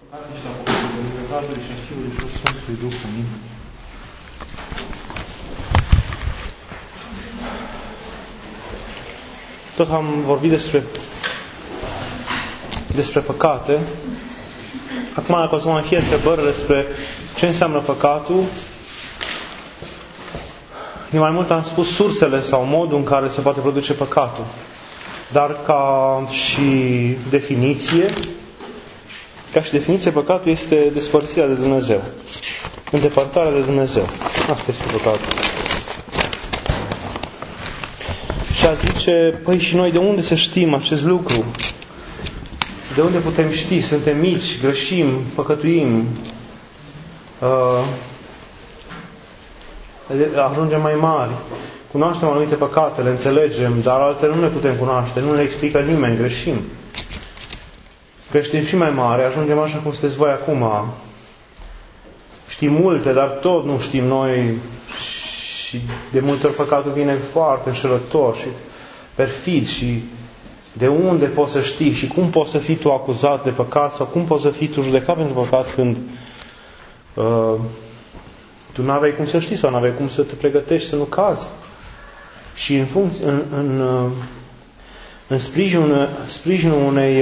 Tot am vorbit despre păcate. Acum, dacă o să mai fie întrebări despre ce înseamnă păcatul, eu mai mult am spus sursele sau modul în care se poate produce păcatul. Dar ca și definiție, păcatul este despărțirea de Dumnezeu. Îndepărtarea de Dumnezeu. Asta este păcatul. Și a zice, păi și noi de unde să știm acest lucru? De unde putem ști? Suntem mici, greșim, păcătuim, ajungem mai mari, cunoaștem anumite păcate, le înțelegem, dar altele nu le putem cunoaște, nu le explică nimeni, greșim. Creștem și mai mare, ajungem așa cum sunteți voi acum. Știm multe, dar tot nu știm noi și de multe ori păcatul vine foarte înșelător și perfid și de unde poți să știi și cum poți să fii tu acuzat de păcat sau cum poți să fii tu judecat pentru păcat când tu n-aveai cum să știi sau n-aveai cum să te pregătești să nu cazi. Și în sprijinul unei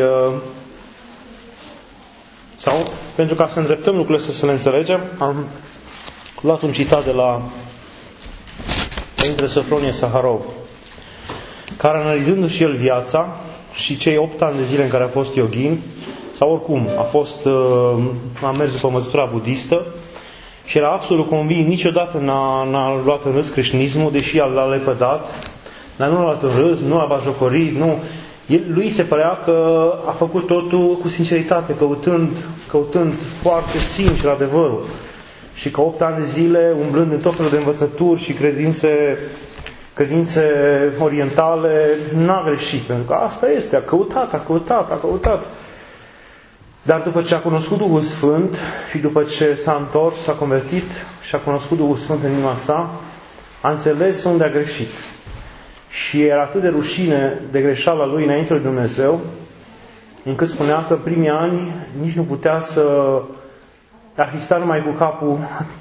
sau pentru ca să îndreptăm lucrurile să le înțelegem, am luat un citat de la Părintele Sofronie Saharov, care analizându-și el viața și cei 8 ani de zile în care a fost yoghin, sau oricum a mers după învățătura budistă și era absolut convins, niciodată n-a luat în râs creștinismul, deși l-a lepădat, dar nu l-a luat în râs, nu l-a batjocorit, nu. Lui se părea că a făcut totul cu sinceritate, căutând foarte sincer adevărul. Și că 8 ani de zile, umblând în tot felul de învățături și credințe orientale, n-a greșit. Pentru că asta este, a căutat. Dar după ce a cunoscut Duhul Sfânt și după ce s-a întors, s-a convertit și a cunoscut Duhul Sfânt în inima sa, a înțeles unde a greșit. Și era atât de rușine de greșeala lui înainte de Dumnezeu, încât spunea că primii ani nici nu putea să arhista numai cu capul,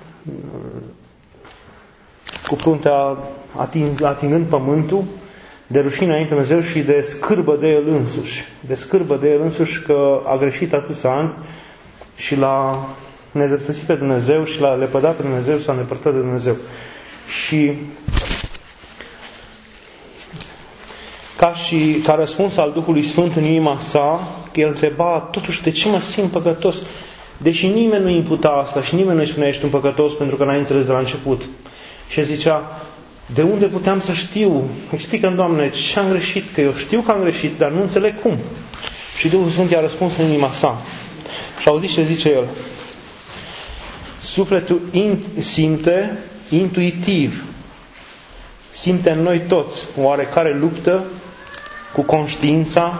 cu fruntea atingând pământul, de rușine înainte de Dumnezeu și de scârbă de el însuși. De scârbă de el însuși că a greșit atâția ani și l-a nedreptățit pe Dumnezeu și l-a lepădat pe Dumnezeu, s-a îndepărtat de Dumnezeu. Și ca răspuns al Duhului Sfânt în inima sa, el întreba, totuși, de ce mă simt păcătos? Deși nimeni nu imputa asta și nimeni nu-i spunea, ești un păcătos pentru că n-ai înțeles de la început. Și el zicea, de unde puteam să știu? Explică-mi, Doamne, ce am greșit? Că eu știu că am greșit, dar nu înțeleg cum. Și Duhul Sfânt i-a răspuns în inima sa. Și auziți ce zice el? Sufletul simte intuitiv, simte în noi toți oarecare luptă cu conștiința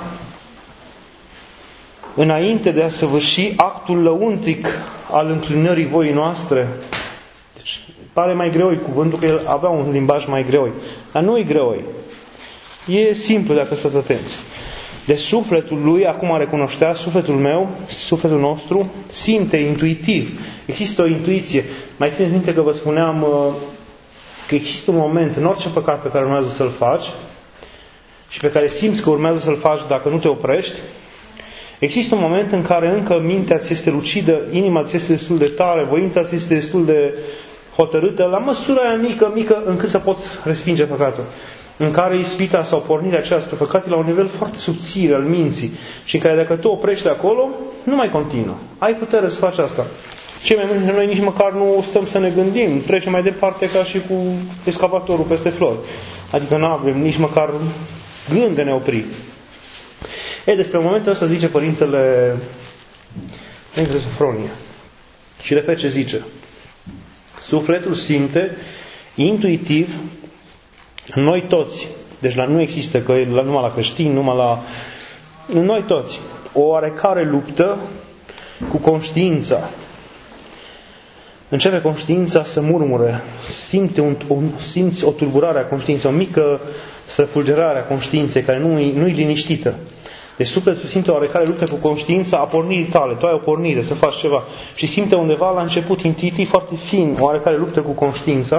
înainte de a săvârși actul lăuntric al înclinării voii noastre. Deci, pare mai greoi cuvântul, că el avea un limbaj mai greoi. Dar nu e greoi. E simplu dacă stați atenți. Deci sufletul lui, acum recunoștea, sufletul meu, sufletul nostru, simte intuitiv. Există o intuiție. Mai țineți minte că vă spuneam că există un moment în orice păcat pe care urmează să-l faci și pe care simți că urmează să-l faci dacă nu te oprești. Există un moment în care încă mintea ți este lucidă, inima ți este destul de tare, voința ți este destul de hotărâtă, la măsura aia mică, încât să poți respinge păcatul. În care ispita sau pornirea aceea spre păcat e la un nivel foarte subțire al minții și în care dacă tu oprești acolo, nu mai continuă. Ai putere să faci asta. Cei mai mulți dintre noi nici măcar nu stăm să ne gândim, trecem mai departe ca și cu excavatorul peste flori. Adică nu avem nici măcar gând de ne opri. Despre momentul ăsta zice Părintele Sofronie. Și repet ce zice. Sufletul simte intuitiv în noi toți, deci nu există că numai la creștini, în noi toți, o oarecare luptă cu conștiința. Începe conștiința să murmure, simți o tulburare a conștiinței, o mică străfulgerare a conștiinței care nu e liniștită. Deci sufletul simte oarecare luptă cu conștiința a pornirii tale. Tu ai o pornire să faci ceva și simte undeva la început, intuitiv, foarte fin, oarecare luptă cu conștiința,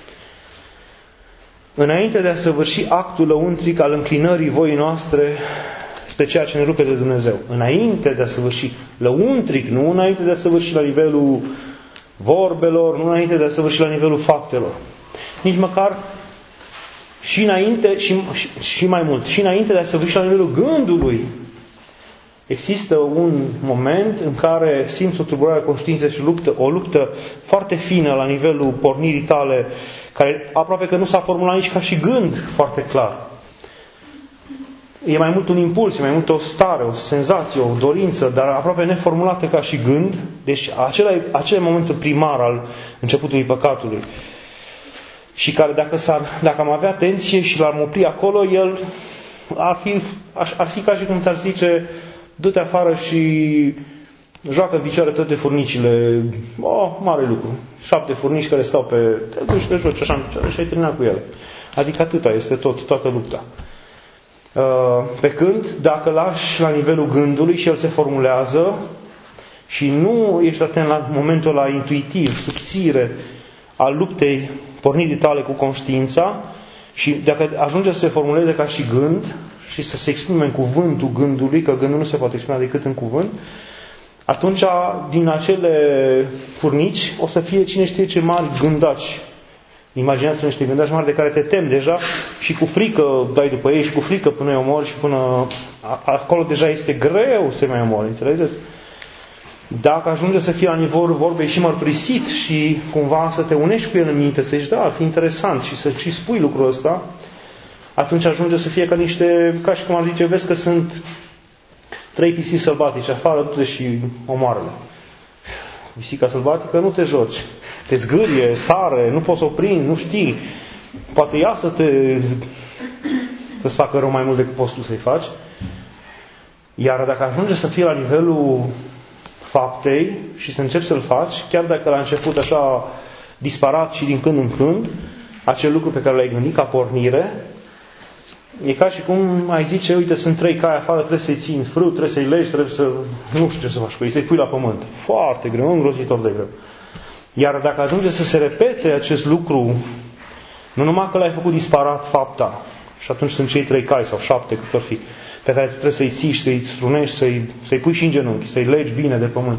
înainte de a săvârși actul lăuntric al înclinării voii noastre spre ceea ce ne rupe de Dumnezeu. Înainte de a săvârși lăuntric, nu înainte de a săvârși la nivelul vorbelor, nu înainte de a săvârși la nivelul faptelor. Nici măcar și înainte, și mai mult, și înainte de a săvârși la nivelul gândului. Există un moment în care simți o tulburare a conștiinței și o luptă foarte fină la nivelul pornirii tale, care aproape că nu s-a formulat nici ca și gând foarte clar. E mai mult un impuls, e mai mult o stare, o senzație, o dorință, dar aproape neformulată ca și gând. Deci acela e momentul primar al începutului păcatului. Și care dacă am avea atenție și l-am opri acolo, el ar fi ca și cum ți-ar zice: du-te afară și joacă în picioare toate furnicile. Mare lucru. 7 furnici care stau te duci, te joci așa în picioare și ai terminat cu ele. Adică atâta este toată lupta. Pe când, dacă lași la nivelul gândului și el se formulează și nu ești atent la momentul ăla intuitiv, subțire al luptei pornirii tale cu conștiința, și dacă ajunge să se formuleze ca și gând și să se exprime în cuvântul gândului, că gândul nu se poate exprima decât în cuvânt, atunci din acele furnici o să fie cine știe ce mari gândaci. Imaginați-vă niște gândaci mari de care te temi deja și cu frică dai după ei și cu frică până îi omori și până acolo deja este greu să mai omori, înțelegeți? Dacă ajunge să fie la nivelul vorbei și mărturisit și cumva să te unești cu el în minte, să zici, da, ar fi interesant și să și spui lucrul ăsta, atunci ajunge să fie ca și cum ar zice: vezi că sunt 3 pisici sălbatice afară, du-te și omoară-le. Pisica sălbatică, nu te joci. Te zgârie, sare, nu poți să o prinzi, nu știi. Poate ea să-ți facă rău mai mult decât poți tu să-i faci. Iar dacă ajunge să fie la nivelul faptei și să începi să-l faci, chiar dacă la început așa disparat și din când în când, acel lucru pe care l-ai gândit ca pornire, e ca și cum ai zice: uite, sunt 3 cai afară, trebuie să-i ții în frâu, trebuie să-i legi, trebuie să... nu știu ce să faci cu ei, să-i pui la pământ. Foarte greu, îngrozitor de greu. Iar dacă ajunge să se repete acest lucru, nu numai că l-ai făcut disparat fapta, și atunci sunt cei 3 cai sau 7, cât or fi, pe care tu trebuie să-i ții și să-i strunești, să-i pui și în genunchi, să-i legi bine de pământ,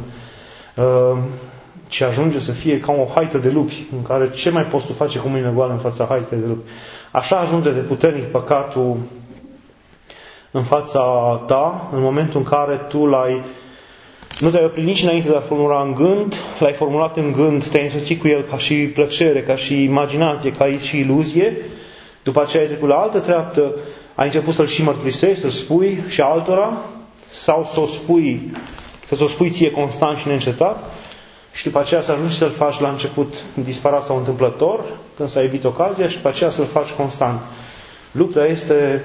și ajunge să fie ca o haită de lupi, în care ce mai poți tu face cu mâinile goale în fața haitei de lupi? Așa ajunge de puternic păcatul în fața ta, în momentul în care tu nu te-ai oprit nici înainte de a formula în gând, l-ai formulat în gând, te-ai însoțit cu el ca și plăcere, ca și imaginație, ca și iluzie, după aceea ai trecut la altă treaptă, ai început să-l și mărturisești, să-l spui și altora, sau să o spui ție constant și neîncetat, și după aceea să ajungi să-l faci la început disparat sau întâmplător, când s-a evit ocazia, și după aceea să-l faci constant. Lupta este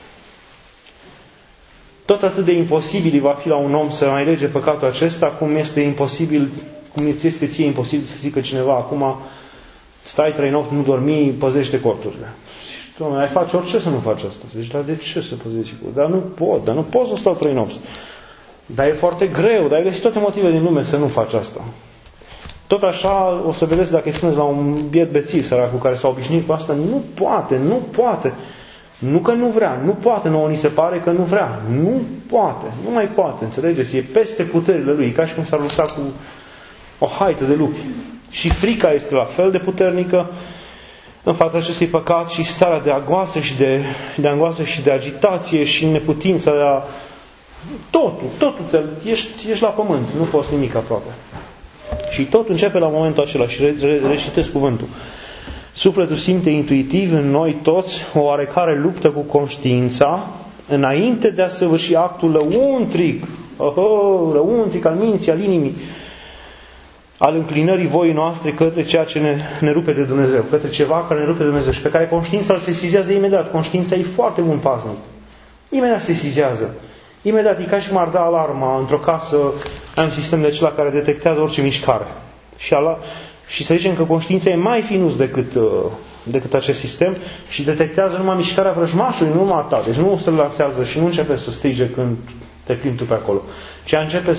tot atât de imposibil va fi la un om să mai lege păcatul acesta, cum îți este ție imposibil să zică cineva: acum stai 3 nopți, nu dormi, păzește corturile. Și tu ai face orice să nu faci asta. Zici: dar de ce să păzești? Dar nu pot să stau 3 nopți. Dar e foarte greu, dar ai găsit toate motivele din lume să nu faci asta. Tot așa o să vedeți, dacă îi spuneți la un biet bețiv sărac cu care s-a obișnuit cu asta: nu poate. Nu că nu vrea, nu poate, nouă ni se pare că nu vrea. Nu poate, nu mai poate, înțelegeți? E peste puterile lui, ca și cum s-ar lupta cu o haită de lupi. Și frica este la fel de puternică în fața acestui păcat, și starea de angoasă și de angoasă și de agitație și neputința de a... Totul, ești la pământ, nu poți nimic aproape. Și totul începe la momentul acela și recitesc cuvântul. Sufletul simte intuitiv în noi toți o oarecare luptă cu conștiința înainte de a săvârși actul lăuntric al minții, al inimii, al înclinării voii noastre către ceea ce ne rupe de Dumnezeu, către ceva care ne rupe de Dumnezeu și pe care conștiința îl sesizează imediat. Conștiința e foarte bun pasnic. Imediat se sesizează. Imediat e ca și cum ar da alarma într-o casă, ai un sistem de acela care detectează orice mișcare. Și să zicem că conștiința e mai finuț decât decât acest sistem și detectează numai mișcarea vrăjmașului, nu numai a ta. Deci nu se lansează și nu începe să strige când te plimbi tu pe acolo, ci începe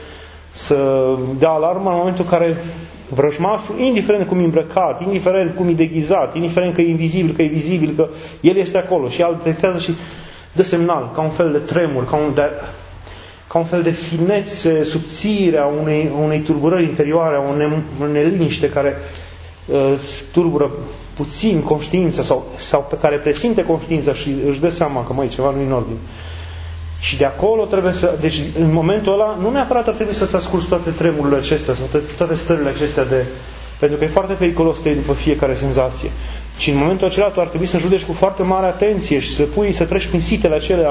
să dea alarmă în momentul în care vrăjmașul, indiferent cum e îmbrăcat, indiferent cum e deghizat, indiferent că e invizibil, că e vizibil, că el este acolo și el detectează și dă semnal, ca un fel de tremur, ca un fel de finețe subțire a unei tulburări interioare, a unei neliniște care tulbură puțin conștiința sau pe care presimte conștiința și își dă seama că ceva nu e în ordine. Și de acolo trebuie să... Deci în momentul ăla nu neapărat ar trebui să-ți asculți toate tremurile acestea sau toate stările acestea pentru că e foarte periculos să iei după fiecare senzație. Și în momentul acela tu ar trebui să judeci cu foarte mare atenție și să treci prin sitele acelea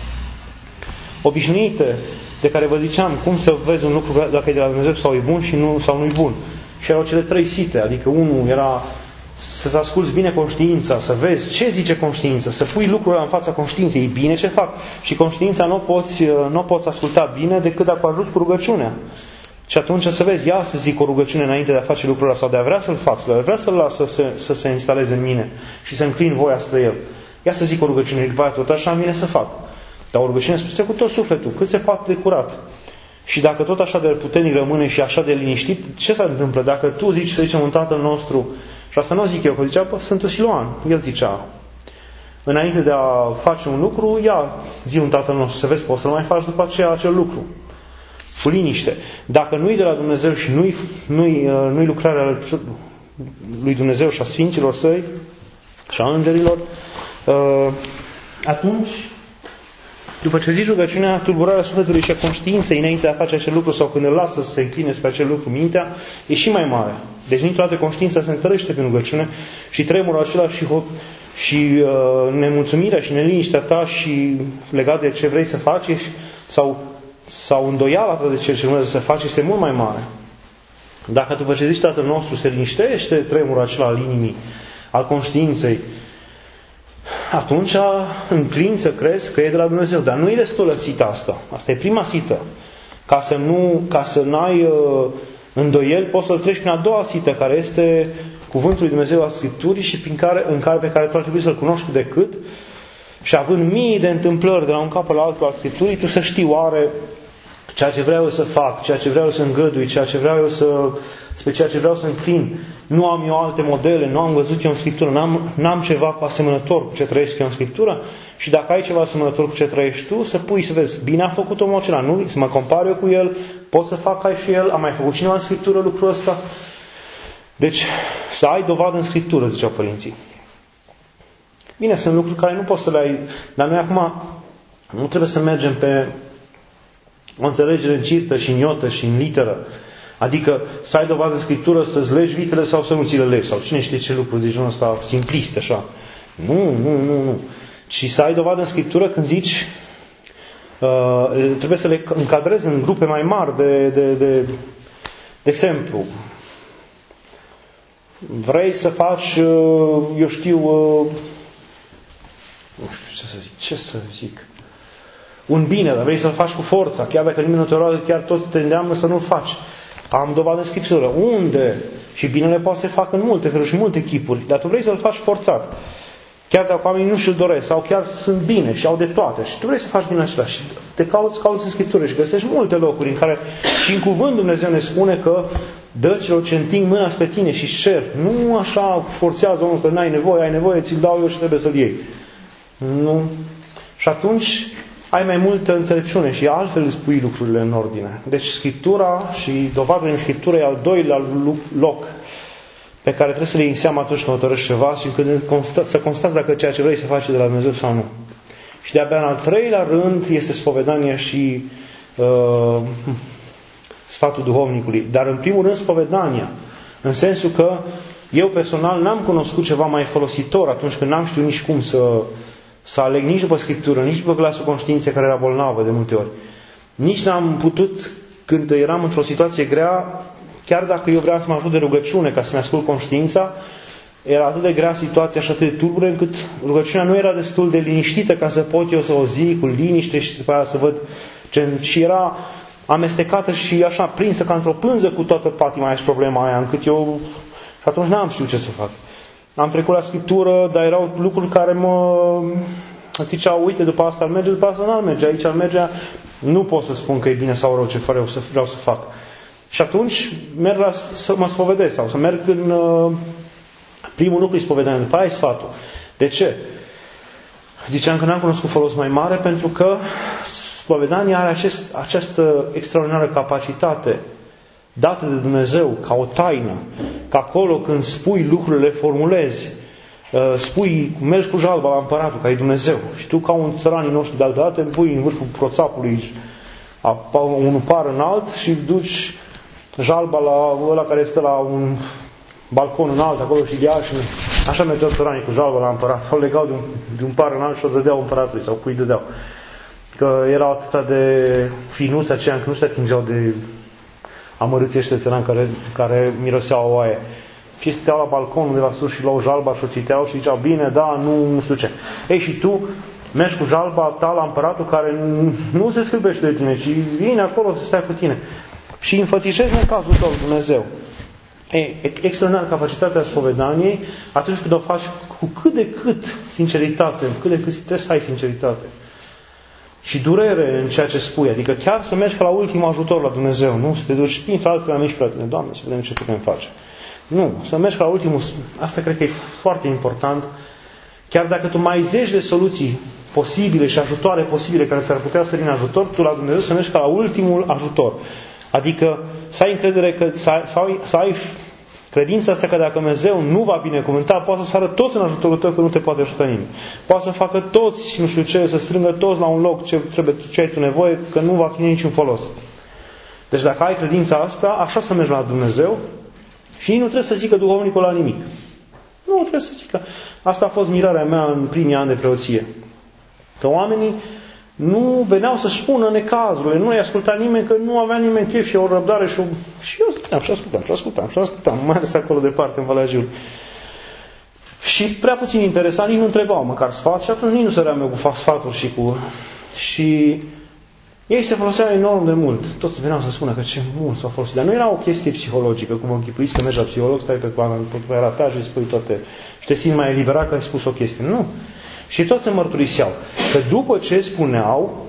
obișnuite de care vă ziceam, cum să vezi un lucru dacă e de la Dumnezeu sau e bun sau nu e bun. Și erau cele 3 site, adică unul era să-ți asculți bine conștiința, să vezi ce zice conștiința, să pui lucrurile în fața conștiinței, e bine ce fac. Și conștiința nu poți asculta bine decât dacă ajuți cu rugăciunea. Și atunci să vezi, ia să zic o rugăciune înainte de a face lucrul ăla sau de a vrea să-l fac, de a vrea să-l las să se instaleze în mine și să înclin voia spre el. Ia să zic o rugăciune, tot așa vine să fac. Dar o rugăciune spuse cu tot sufletul, cât se poate de curat. Și dacă tot așa de puternic rămâne și așa de liniștit, ce se întâmplă? Dacă tu zici, să zicem, un Tatăl nostru, și asta nu zic eu, că zicea Sfântul Siluan, el zicea, înainte de a face un lucru, ia zi un Tatăl nostru, să vezi, poți să-l mai faci după aceea acel lucru. Cu liniște. Dacă nu-i de la Dumnezeu și nu-i lucrarea lui Dumnezeu și a Sfinților Săi și a Îngerilor, atunci, după ce zici rugăciunea, tulburarea sufletului și a conștiinței înainte de a face acel lucru sau când îl lasă să se încline spre acel lucru mintea, e și mai mare. Deci niciodată conștiința se întărește prin rugăciune și tremurul acela și nemulțumirea și neliniștea ta și legat de ce vrei să faci sau îndoiala ta de ce urmează să faci este mult mai mare. Dacă după ce zici Tatăl nostru se liniștește tremurul acela al inimii, al conștiinței, atunci înclin să crezi că e de la Dumnezeu. Dar nu e destulă sita asta. Asta e prima sită. Ca să n-ai îndoieli, poți să-l treci prin a doua sită, care este Cuvântul lui Dumnezeu al Scripturii și pe care tu ar trebui să-l cunoști cât de cât. Și având mii de întâmplări de la un capăt la altul al Scripturii, tu să știi oare ceea ce vreau eu să fac, ceea ce vreau eu să îngădui, spre ceea ce vreau să înclin. Nu am eu alte modele, nu am văzut eu în Scriptură, n-am ceva asemănător cu ce trăiesc eu în Scriptură și dacă ai ceva asemănător cu ce trăiești tu, să pui să vezi, bine a făcut omul acela, nu? Să mă compar eu cu el, pot să fac ca și el, am mai făcut cineva în Scriptură lucrul ăsta? Deci, să ai dovadă în Scriptură, ziceau părinții. Bine, sunt lucruri care nu poți să le ai, dar noi acum nu trebuie să mergem pe o înțelegere în cirtă și în iotă și în literă. Adică să ai dovadă în Scriptură să-ți legi vitele sau să nu ți le legi. Sau cine știe ce lucruri de genul ăsta simpliste așa. Nu. Ci să ai dovadă în Scriptură când zici trebuie să le încadrezi în grupe mai mari de exemplu. Vrei să faci, eu știu, nu știu ce să zic, un bine, dar vrei să-l faci cu forța, chiar dacă nimeni nu te roagă, chiar toți te îndeamnă să nu-l faci. Am dovadă în Scriptură. Unde? Și binele poate să se facă în multe feluri și multe chipuri, dar tu vrei să-l faci forțat. Chiar dacă oamenii nu și-l doresc, sau chiar sunt bine și au de toate. Și tu vrei să faci bine acela. Și te cauți în Scriptură și găsești multe locuri în care și în cuvânt Dumnezeu ne spune că dă celor ce întind mâna spre tine și cer. Nu așa forțează omul că n-ai nevoie, ai nevoie, ți-l dau eu și trebuie să-l iei. Nu. Și atunci ai mai multă înțelepciune și altfel îți pui lucrurile în ordine. Deci Scriptura și dovadele în Scriptură e al doilea loc pe care trebuie să le iei în seama atunci când hotărăști ceva și când să constați dacă ceea ce vrei să faci de la Dumnezeu sau nu. Și de-abia în al treilea rând este spovedania și sfatul duhovnicului. Dar în primul rând spovedania. În sensul că eu personal n-am cunoscut ceva mai folositor atunci când n-am știut nici cum să aleg nici după Scriptură, nici după glasul conștiinței care era bolnavă de multe ori. Nici n-am putut, când eram într-o situație grea, chiar dacă eu vreau să mă ajut de rugăciune ca să-mi ascult conștiința, era atât de grea situația și atât de tulbure încât rugăciunea nu era destul de liniștită ca să pot eu să o zic cu liniște și să văd și era amestecată și așa prinsă ca într-o pânză cu toată patima aia și problema aia, încât eu și atunci n-am știut ce să fac. am trecut la Scriptură, dar erau lucruri care mă ziceau, uite, după asta ar merge, după asta nu ar merge, aici ar merge, nu pot să spun că e bine sau rău ce vreau să fac. Și atunci merg să mă spovedesc sau să merg în primul lucru, spovedanie, după aia e sfatul. De ce? Ziceam că n-am cunoscut folos mai mare pentru că spovedania are această extraordinară capacitate dată de Dumnezeu ca o taină, că acolo când spui lucrurile, le formulezi, mergi cu jalba la împăratul, că e Dumnezeu, și tu ca un țăranii noștri de altă dată îl pui în vârful proțapului un par înalt și duci jalba la ăla care stă la un balcon înalt acolo și ia și așa mergeau țăranii cu jalba la împărat, o legau de un par înalt și o dădeau împăratului sau cui dădeau. Că erau atâta de finuți aceia că nu se atingeau de amărâții ăștia țărani care miroseau oaie. Fie stăteau la balcon undeva sus și luau jalba și o citeau și ziceau, bine, da, nu știu ce. Ei, și tu mergi cu jalba ta la împăratul care nu se scârbește de tine, ci vine acolo să stai cu tine. Și înfățișezi necazul tău, Dumnezeu. Extraordinar capacitatea spovedaniei, atunci când o faci cu cât de cât sinceritate, cât de cât trebuie să ai sinceritate. Și durere în ceea ce spui, adică chiar să mergi ca la ultimul ajutor la Dumnezeu, nu să te duci printre altele la mici la tine, Doamne, să vedem ce putem face. Nu, să mergi ca la ultimul, asta cred că e foarte important, chiar dacă tu mai ai zeci de soluții posibile și ajutoare posibile care ți-ar putea să din ajutor, tu la Dumnezeu să mergi ca la ultimul ajutor. Adică să ai încredere că, să ai credința asta că dacă Dumnezeu nu va binecuvânta, poate să sară toți în ajutorul tău că nu te poate ajuta nimeni. Poate să facă toți, nu știu ce, să strângă toți la un loc ce ai tu nevoie, că nu va fi niciun folos. Deci dacă ai credința asta, așa să mergi la Dumnezeu și nu trebuie să zică duhovnicul la nimic. Nu trebuie să zică. Asta a fost mirarea mea în primii ani de preoție. Că oamenii nu veneau să spună necazurile, nu i-a ascultat nimeni, că nu avea nimeni chef și o răbdare și eu stăteam și ascultam, mai ales acolo departe, în Valea Jiului. Și prea puțin interesant, nici nu întrebau măcar sfat și atunci nici nu săream eu cu sfaturi și ei se foloseau enorm de mult. Toți veneau să spună că ce mult s-au folosit. Dar nu era o chestie psihologică, cum vă închipuiți că mergi la psiholog, stai pe rataj și spui toate și te simți mai eliberat că ai spus o chestie. Nu. Și toți se mărturiseau că după ce spuneau,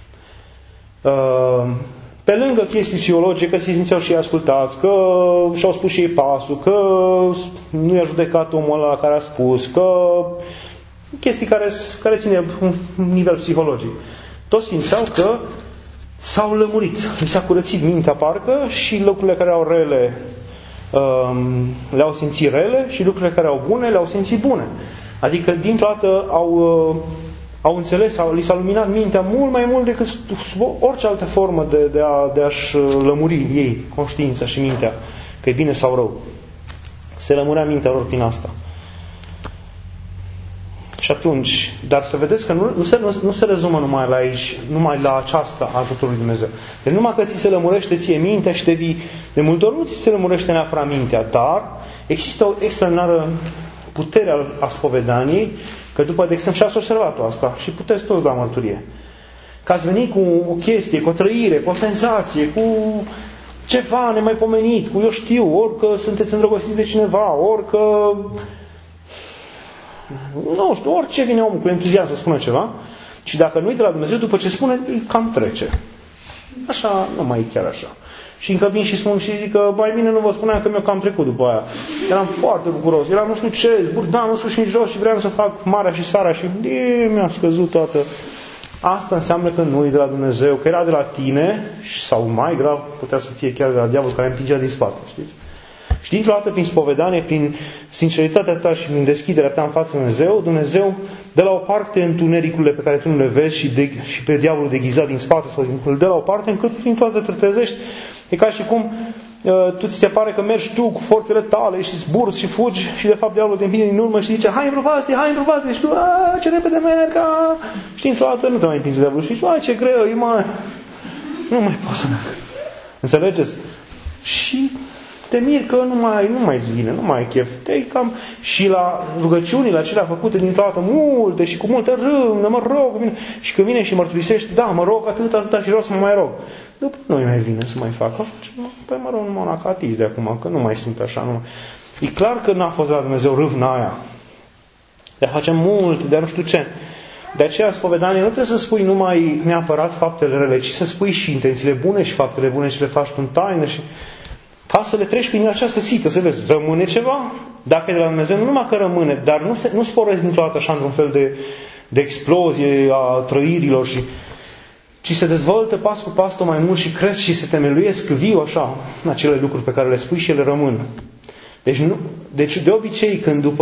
pe lângă chestii psihologice, că se simțeau și ascultați, că și-au spus și ei pasul, că nu i-a judecat omul ăla care a spus, că chestii care ține un nivel psihologic. Toți simțeau că s-au lămurit, li s-a curățit mintea parcă și lucrurile care au rele le-au simțit rele și lucrurile care au bune le-au simțit bune. Adică dintr-o dată au înțeles, li s-a luminat mintea mult mai mult decât orice altă formă de a-și lămuri ei conștiința și mintea, că e bine sau rău. Se lămurea mintea lor prin asta. Și atunci, dar să vedeți că nu se rezumă numai la aici, numai la aceasta ajutorul lui Dumnezeu. Deci numai că ți se lămurește ție mintea și de multe ori nu ți se lămurește neapărat mintea, dar există o extraordinară putere a spovedaniei, că după, de exemplu, și ați observat asta și puteți toți da mărturie. Că ați venit cu o chestie, cu o trăire, cu o senzație, cu ceva nemaipomenit, cu eu știu, ori că sunteți îndrăgostiți de cineva, ori că nu știu, orice vine omul cu entuziasm să spună ceva și dacă nu-i de la Dumnezeu, după ce spune, cam trece. Așa, nu mai e chiar așa. Și încă vin și spun și zic că mai bine nu vă spuneam că mi-o cam trecut după aia. Eram foarte bucuros, eram nu știu ce, burdan, nu știu și în jos și vreau să fac marea și sara și mi-a scăzut toată. Asta înseamnă că nu e de la Dumnezeu, că era de la tine sau mai grav putea să fie chiar de la diavol care împingea din spate, știți? Și dintr-o dată prin spovedanie, prin sinceritatea ta și prin deschiderea ta în fața Dumnezeu dă la o parte întunericule pe care tu nu le vezi și pe diavolul deghizat din spate sau îl dă la o parte încât prin toate te trezești. E ca și cum tu ți se pare că mergi tu cu forțele tale și zburzi și fugi și de fapt diavolul te împinge din urmă și zice hai în prăpastie și tu ce repede merg și dintr-o dată nu te mai împinge diavolul și zici ce greu e nu mai pot să merg. Înțelegeți? Și te miri că nu mai vine, nu mai ai chef. Și la rugăciunile acelea făcute dintr-o dată multe și cu multă râvnă, mă rog, și când vine și mărturisești, da, mă rog atâta și vreau să mă mai rog. după nu mai vine să mai facă. Păi mă rog, numai un acativ de acum, că nu mai simt așa. Nu. E clar că n-a fost la Dumnezeu râvna aia. Dar facem mult, dar nu știu ce. De aceea, spovedanie, nu trebuie să spui numai neapărat faptele rele, ci să spui și intențiile bune și faptele bune și le faci în taină și ca să le treci prin această sită, să vezi, rămâne ceva? Dacă e de la Dumnezeu, nu numai că rămâne, dar nu sporezi niciodată așa într-un fel de explozie a trăirilor, ci se dezvoltă pas cu pas tot mai mult și cresc și se temeluiesc viu așa acele lucruri pe care le spui și ele rămân. Deci de obicei,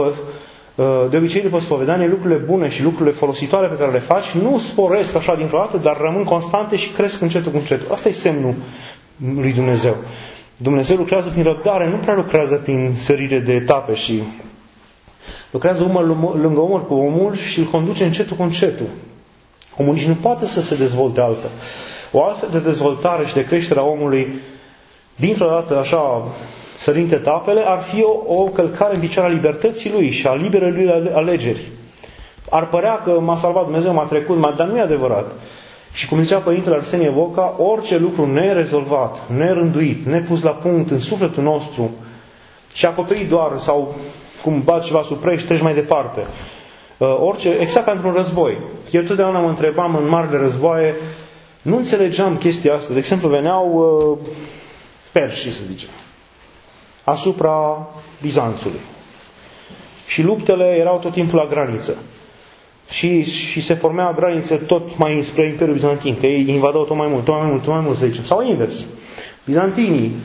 după spovedanie, lucrurile bune și lucrurile folositoare pe care le faci nu sporesc așa dintr-o dată, dar rămân constante și cresc încetul cu încetul. Asta e semnul lui Dumnezeu. Dumnezeu lucrează prin răbdare, nu prea lucrează prin sărire de etape și lucrează umăr lângă umăr cu omul și îl conduce încetul cu încetul. Omul nici nu poate să se dezvolte altfel. O altfel de dezvoltare și de creștere a omului dintr-o dată așa sărind etapele, ar fi o călcare în picioare a libertății lui și a liberei lui alegeri. Ar părea că m-a salvat Dumnezeu, m-a trecut, dar nu e adevărat. Și cum zicea Părintele Arsenie Voca, orice lucru nerezolvat, nerânduit, nepus la punct în sufletul nostru și acoperit doar sau cum bat ceva sub preș, treci mai departe. Exact ca într-un război. Eu totdeauna mă întrebam în marile războaie, nu înțelegeam chestia asta. De exemplu, veneau perșii, să zicem, asupra Bizanțului. Și luptele erau tot timpul la graniță. Și se formea graniță tot mai spre Imperiul Bizantin, că ei invadau tot mai mult, să zicem. Sau invers. Bizantinii.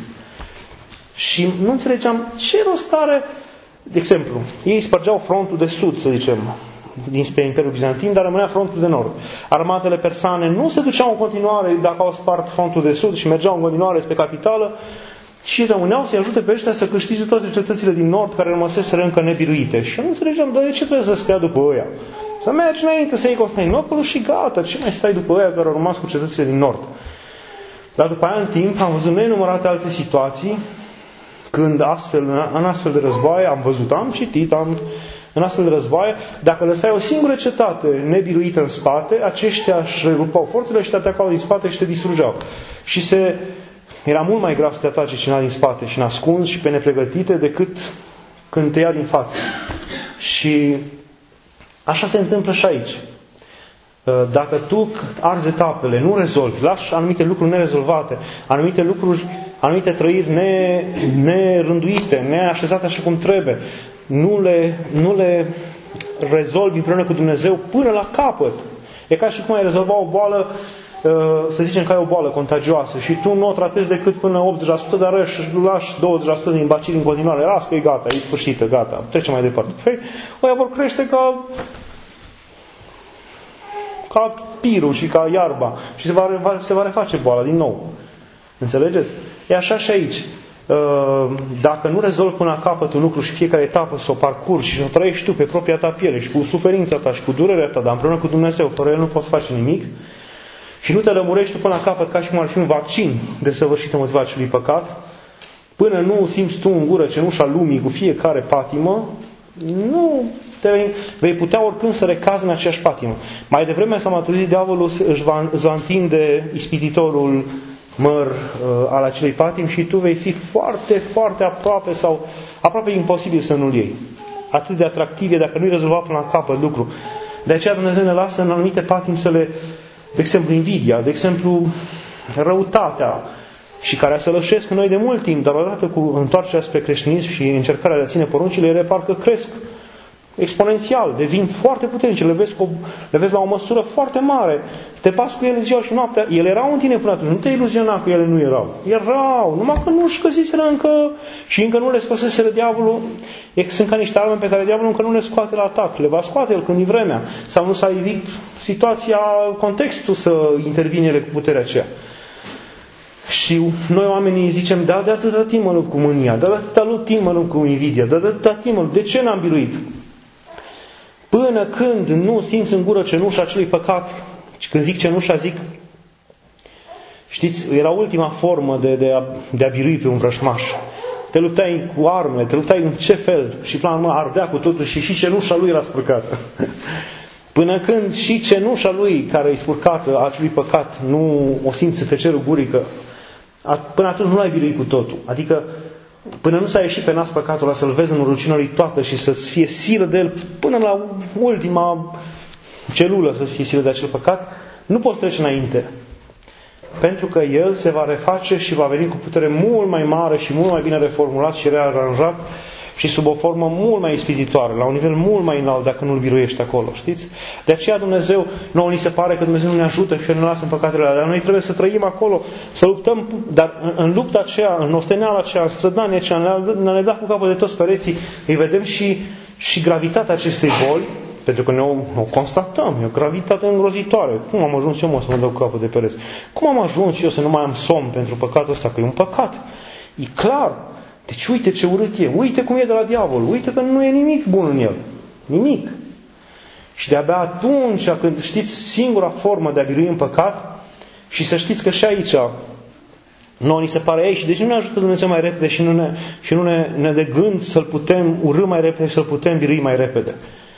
Și nu înțelegeam ce rost are, de exemplu, ei spărgeau frontul de sud, să zicem, dinspre Imperiul Bizantin, dar rămânea frontul de nord. Armatele persane nu se duceau în continuare dacă au spart frontul de sud și mergeau în continuare spre capitală, și rămâneau să-i ajute pe ăștia să câștige toate cetățile din nord care rămăseseră încă nebiruite. Și eu nu înțelegeam, dar de ce trebuie să stea după ăia? Să mergi înainte să iei Constantinopolul și gata, ce mai stai după ăia care au rămas cu cetățile din nord? Dar după aia, în timp, am văzut nenumărate alte situații când în astfel de războaie, am citit, în astfel de războaie, dacă lăsai o singură cetate nebiruită în spate, aceștia își regrupau forțele și te atacau din spate și te distrugeau. Și era mult mai grav să te atace cineva din spate și nascuns și pe nepregătite decât când te ia din față. Și așa se întâmplă și aici. Dacă tu arzi etapele, nu rezolvi, lași anumite lucruri nerezolvate, anumite trăiri nerânduite, neașezate așa cum trebuie, nu le rezolvi împreună cu Dumnezeu până la capăt. E ca și cum ai rezolva o boală, să zicem că ai o boală contagioasă și tu nu o tratezi decât până 80%, dar lași 20% din bacili în continuare. Las că e gata, e sfârșită, gata, trece mai departe. Oia vor crește ca pirul și ca iarba și se va reface boala din nou. Înțelegeți? E așa și aici. Dacă nu rezolvi până la capăt un lucru și fiecare etapă să o parcurgi și să o trăiești tu pe propria ta piele și cu suferința ta și cu durerea ta, dar împreună cu Dumnezeu, fără El nu poți face nimic, și nu te lămurești până la capăt ca și cum ar fi un vaccin desăvârșit împotriva acelui păcat, până nu simți tu în gură cenușa lumii cu fiecare patimă, nu te vei putea oricând să recazi în aceeași patimă. Mai devreme sau mai târziu, diavolul își va întinde ispititorul măr al acelei patimi și tu vei fi foarte, foarte aproape sau aproape imposibil să nu-l iei. Atât de atractiv e dacă nu-i rezolva până la capăt lucru. De aceea Dumnezeu ne lasă în anumite patimi să le, de exemplu, invidia, de exemplu, răutatea, și care se lășesc în noi de mult timp, dar odată cu întoarcerea spre creștinism și încercarea de a ține poruncile, ele parcă cresc exponențial, devin foarte puternice, le vezi la o măsură foarte mare, te pași cu ele ziua și noaptea, ele erau în tine până atunci, nu te iluziona că ele nu erau, numai că nu își găsiseră încă și încă nu le scoseseră diavolul, sunt ca niște arme pe care diavolul încă nu le scoate la atac, le va scoate el când e vremea, sau nu s-a evit situația, contextul să intervine ele cu puterea aceea. Și noi oamenii zicem, da, de atâta timp mă lupt cu mânia, de atâta timp mă lupt cu invidia, de atâta timp de ce n-am biruit? Până când nu simți în gură cenușa acelui păcat, și când zic cenușa, zic, știți, era ultima formă de a birui pe un vrășmaș. Te luptai cu armele, te luptai în ce fel și plan ardea cu totul și cenușa lui era spurcată. Până când și cenușa lui, care e spurcată a acelui păcat, nu o simți pe cerul gurii, că până atunci nu l-ai biruit cu totul. Adică până nu s-a ieșit pe nas păcatul ăla, să-l vezi în rucina lui toată și să-ți fie silă de el până la ultima celulă să fie silă de acel păcat, nu poți trece înainte. Pentru că el se va reface și va veni cu putere mult mai mare și mult mai bine reformulat și rearanjat și sub o formă mult mai ispititoare, la un nivel mult mai înalt, dacă nu-l biruiești acolo, știți? De aceea Dumnezeu, nouă ni se pare că Dumnezeu nu ne ajută și ne lasă în păcatele alea, dar noi trebuie să trăim acolo, să luptăm, dar în lupta aceea, în osteneala aceea, în strădania aceea, ne dă cu capul de toți pereții, îi vedem și gravitatea acestei boli, pentru că o constatăm, e o gravitate îngrozitoare. Cum am ajuns eu, să mă dau cu capul de pereți? Cum am ajuns eu să nu mai am somn pentru păcatul ăsta? Că e un păcat. E clar. Deci uite ce urât e, uite cum e de la diavol, uite că nu e nimic bun în el. Nimic. Și de-abia atunci, când știți singura formă de a birui în păcat, și să știți că și aici, nouă ni se pare aici, deci nu ne ajută Dumnezeu mai repede și nu ne de gând să-L putem urâ mai repede și să-L putem birui mai repede.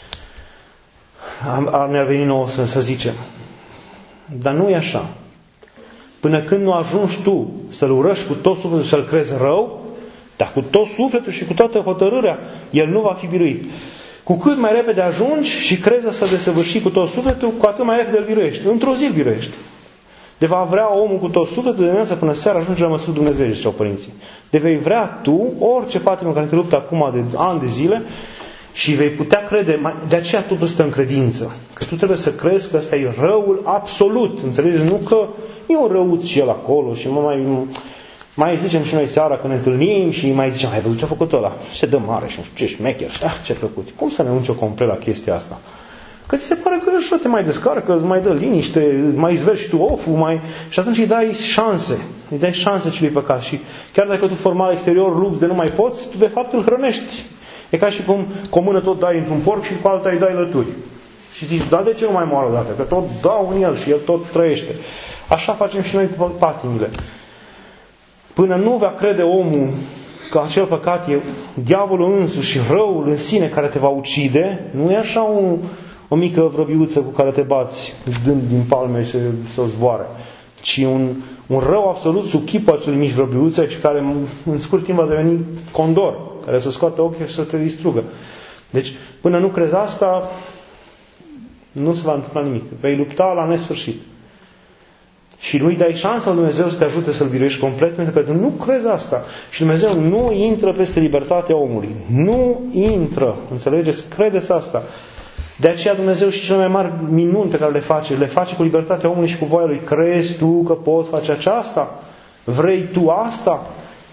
Ne-ar veni nouă să zicem. Dar nu e așa. Până când nu ajungi tu să-L urăști cu tot sufletul, să-L crezi rău, dar cu tot sufletul și cu toată hotărârea, el nu va fi biruit. Cu cât mai repede ajungi și crezi să desăvârși cu tot sufletul, cu atât mai repede îl biruiești. Într-o zi îl biruiești. De va vrea omul cu tot sufletul, de dimineața până seara ajunge la măsuri Dumnezeu, ziceau părinții. De vei vrea tu, orice patimă care te luptă acum de ani de zile, și vei putea crede, de aceea totul stă în credință. Că tu trebuie să crezi că ăsta e răul absolut. Înțelegeți? Nu că e un răuț și el acolo și mai zicem și noi seara când ne întâlnim și mai zicem, ai văzut ce a făcut ăla? Se dă mare și nu știu ce șmecher. Ce-a făcut? Cum să ne unci-o complet la chestia asta? Că ți se pare că și te mai descarcă, îți mai dă liniște, mai izvergi tu oful, și atunci îi dai șanse. Îi dai șanse celui păcat. Și chiar dacă tu formal exterior lupți de nu mai poți, tu de fapt îl hrănești. E ca și cum cu o mână tot dai într-un porc și cu alta îi dai lături. Și zici, da, de ce nu mai moară odată? Că tot dau în el și el tot trăiește. Așa facem și noi cu patimile. Până nu va crede omul că acel păcat e diavolul însuși și răul în sine care te va ucide, nu e așa o mică vrăbiuță cu care te bați dând din palme și să zboare, ci un rău absolut sub chipul acelui mici vrăbiuțe și care în scurt timp va deveni condor, care să scoată ochii și să te distrugă. Deci, până nu crezi asta, nu se va întâmpla nimic. Vei lupta la nesfârșit. Și nu-i dai șansa lui Dumnezeu să te ajute să-L biruiești complet, pentru că tu nu crezi asta. Și Dumnezeu nu intră peste libertatea omului. Nu intră. Înțelegeți? Credeți asta. De aceea Dumnezeu și cele mai mari minuni pe care le face cu libertatea omului și cu voia Lui. Crezi tu că poți face aceasta? Vrei tu asta?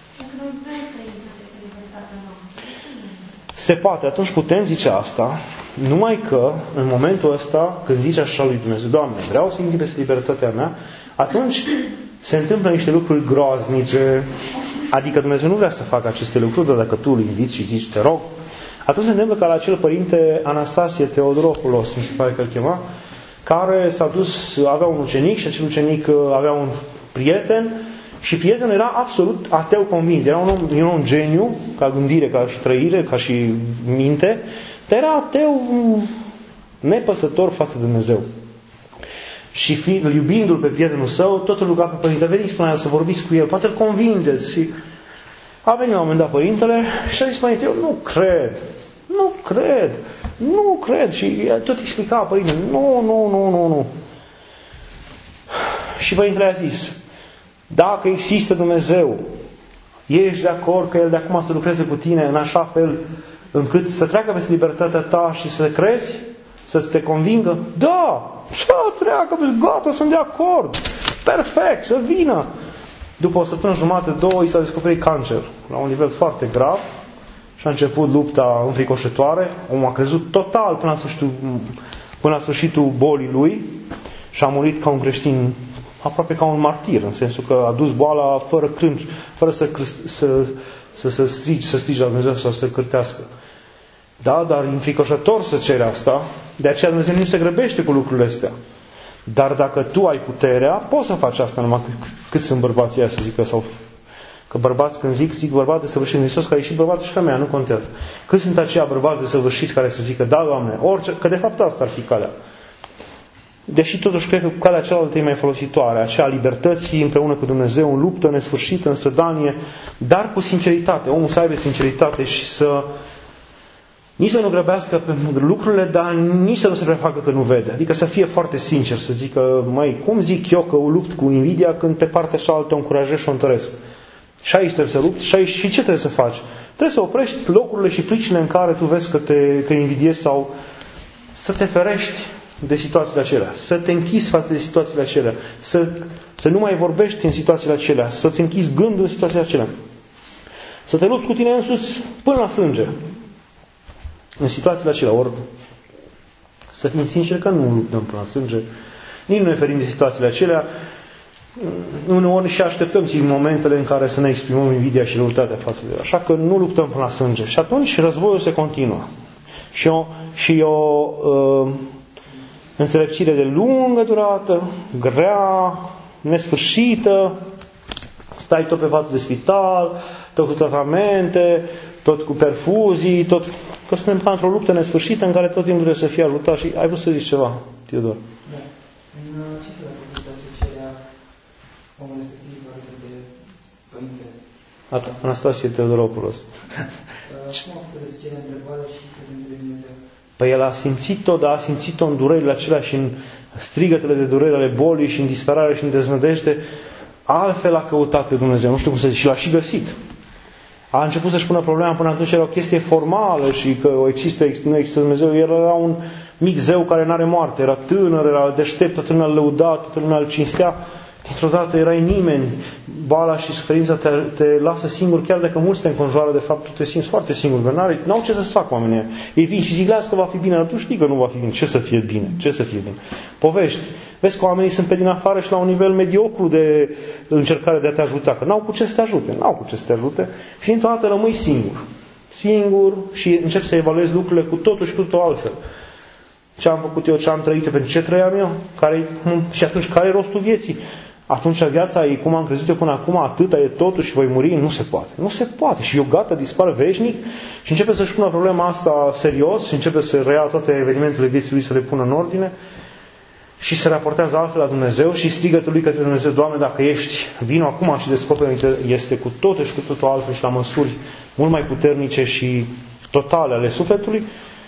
Se poate. Atunci putem zice asta, numai că în momentul ăsta, când zici așa lui Dumnezeu, Doamne, vreau să intri peste libertatea mea, atunci se întâmplă niște lucruri groaznice, adică Dumnezeu nu vrea să facă aceste lucruri, dar dacă tu îl inviți și zici, te rog, atunci se întâmplă ca la acel părinte Anastasie Teodoropoulos, mi se pare că îl chema, care s-a dus, avea un ucenic și acel ucenic avea un prieten și prietenul era absolut ateu convins. Era un om geniu, ca gândire, ca și trăire, ca și minte, dar era ateu nepăsător față de Dumnezeu. Și iubindu-l pe prietenul său, tot îl ruga pe părinte, veniți, spunea, să vorbiți cu el, poate îl convingeți. Și a venit la un moment dat părintele și a zis, părinte, eu nu cred. Și tot explica părinte, nu. Și părintele a zis, dacă există Dumnezeu, ești de acord că El de acum să lucreze cu tine în așa fel încât să treacă peste libertatea ta și să crezi, să te convingă? Da, să treacă, gata, sunt de acord, perfect, să vină. După o săptămână jumătate, 2, i s-a descoperit cancer la un nivel foarte grav și a început lupta înfricoșătoare. Omul a crezut total până la sfârșitul bolii lui și a murit ca un creștin, aproape ca un martir, în sensul că a dus boala fără crânci, fără să strige la Dumnezeu sau să cârtească. Da, dar înfricoșător să cere asta, de aceea Dumnezeu nu se grăbește cu lucrurile astea. Dar dacă tu ai puterea, poți să faci asta numai cât sunt bărbații aia să zică, sau că bărbați când zic bărbați desăvârșiți în Hristos, că e și bărbatul și femeia, nu contează. Cât sunt aceia bărbați desăvârșiți care să zică, da, Doamne, orice, că de fapt asta ar fi calea. deși totuși cred că calea cealaltă e mai folositoare, aceea a libertății împreună cu Dumnezeu, în luptă nesfârșită, în strădanie, dar cu sinceritate. Omul să aibă sinceritate și să nici să nu grăbească lucrurile, dar nici să nu se prefacă că nu vede. Adică să fie foarte sincer, să zică, măi, cum zic eu că o lupt cu invidia când pe partea cealaltă o încurajez și o întăresc? Și aici trebuie să lupți, și aici și ce trebuie să faci? Trebuie să oprești locurile și pricile în care tu vezi că invidiezi sau să te ferești de situațiile acelea, să te închizi față de situațiile acelea, să nu mai vorbești în situațiile acelea, să-ți închizi gândul în situațiile acelea, să te lupți cu tine însuți până la sânge în situațiile acelea. Ori să fim sinceri că nu luptăm până la sânge, nici nu ne ferim de situațiile acelea, uneori și așteptăm în momentele în care să ne exprimăm invidia și răutatea față de el. Așa că nu luptăm până la sânge. Și atunci războiul se continuă. Și o înțelepcire de lungă durată, grea, nesfârșită, stai tot pe față de spital, tot cu tratamente, tot cu perfuzii, tot că suntem într-o luptă nesfârșită în care tot timpul trebuie să fie ajutat. Și ai vrut să zici ceva, Teodor? Da. În ce fel a făcut asocierea omului respectiv alături de Părinte? Anastasie Teodoropoulos. Cum a făcut asocierea între boală și prezența de Dumnezeu? Păi el a simțit-o, dar a simțit-o în durerile acelea și în strigătele de durere ale bolii și în disperare și în deznădejde. Altfel a căutat pe Dumnezeu. Nu știu cum să zic. Și l-a și găsit. A început să-și pună problema, până atunci era o chestie formală și că nu există Dumnezeu. El era un mic zeu care n-are moarte. Era tânăr, era deștept, toată lumea îl lăuda, toată lumea îl cinstea. Dintr-o dată erai nimeni. Boala și suferința te lasă singur, chiar dacă mulți te înconjoară, de fapt tu te simți foarte singur, că n-au ce să-ți facă oamenii. Ei vin și zic, lasă că va fi bine, dar tu știi că nu va fi bine. Ce să fie bine? Ce să fie bine? Povești. Vezi că oamenii sunt pe din afară și la un nivel mediocru de încercare de a te ajuta, că n-au cu ce să te ajute, și dintr-o dată rămâi singur și începi să evaluezi lucrurile cu totul și cu totul altfel. Ce am făcut eu, ce am trăit eu, pentru ce trăiam eu? Și atunci, care e rostul vieții? Atunci viața e cum am crezut eu până acum, atâta e totul și voi muri? Nu se poate. Nu se poate. Și eu gata, dispar veșnic și începe să-și pună problema asta serios și începe să reia toate evenimentele vieții lui, să le pună în ordine și se raportează altfel la Dumnezeu și strigătul lui către Dumnezeu, Doamne, dacă ești, vino acum și descoperă, este cu totul și cu totul altfel și la măsuri mult mai puternice și totale ale sufletului.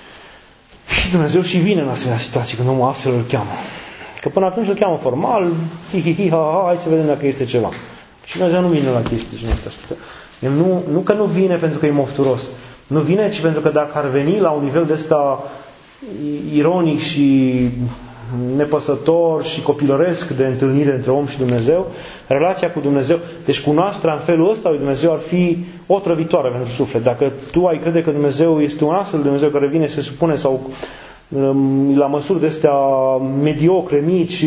Și Dumnezeu și vine în asemenea situații când omul astfel îl cheamă. Că până atunci îl cheamă formal, hai să vedem dacă este ceva. Și Dumnezeu nu vine la chestii și astea. El nu că nu vine pentru că e mofturos. Nu vine, ci pentru că dacă ar veni la un nivel de ăsta ironic și nepăsător și copilăresc de întâlnire între om și Dumnezeu, relația cu Dumnezeu, deci cunoașterea în felul ăsta lui Dumnezeu ar fi otrăvitoare pentru suflet. Dacă tu ai crede că Dumnezeu este un astfel de Dumnezeu care vine să se supune sau la măsuri de astea mediocre, mici,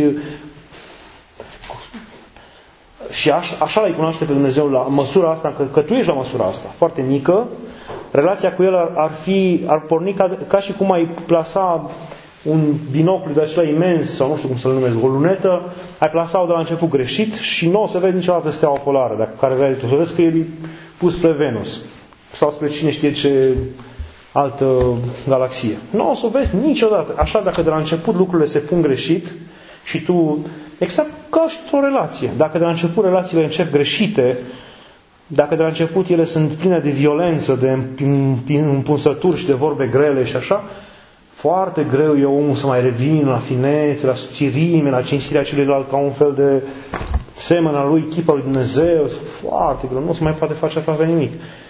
și așa l-ai cunoaște pe Dumnezeu la măsura asta, că tu ești la măsura asta, foarte mică, relația cu El ar porni ca și cum ai plasa un binoclu de acela imens, sau nu știu cum să-l numesc, o lunetă, ai plasat-o de la început greșit și nu o să vezi niciodată steaua polară, dacă care vrei tu să vezi că e pus spre Venus sau spre cine știe ce altă galaxie. Nu o să vezi niciodată. Așa, dacă de la început lucrurile se pun greșit și tu, exact ca și într-o relație, dacă de la început relațiile încep greșite, dacă de la început ele sunt pline de violență, de împunsături și de vorbe grele și așa, foarte greu e omul să mai revină la finețe, la subțirime, la cinstirea celuilalt ca un fel de semăn al lui, chip al lui Dumnezeu. Foarte greu. Nu se mai poate face aproape nimic.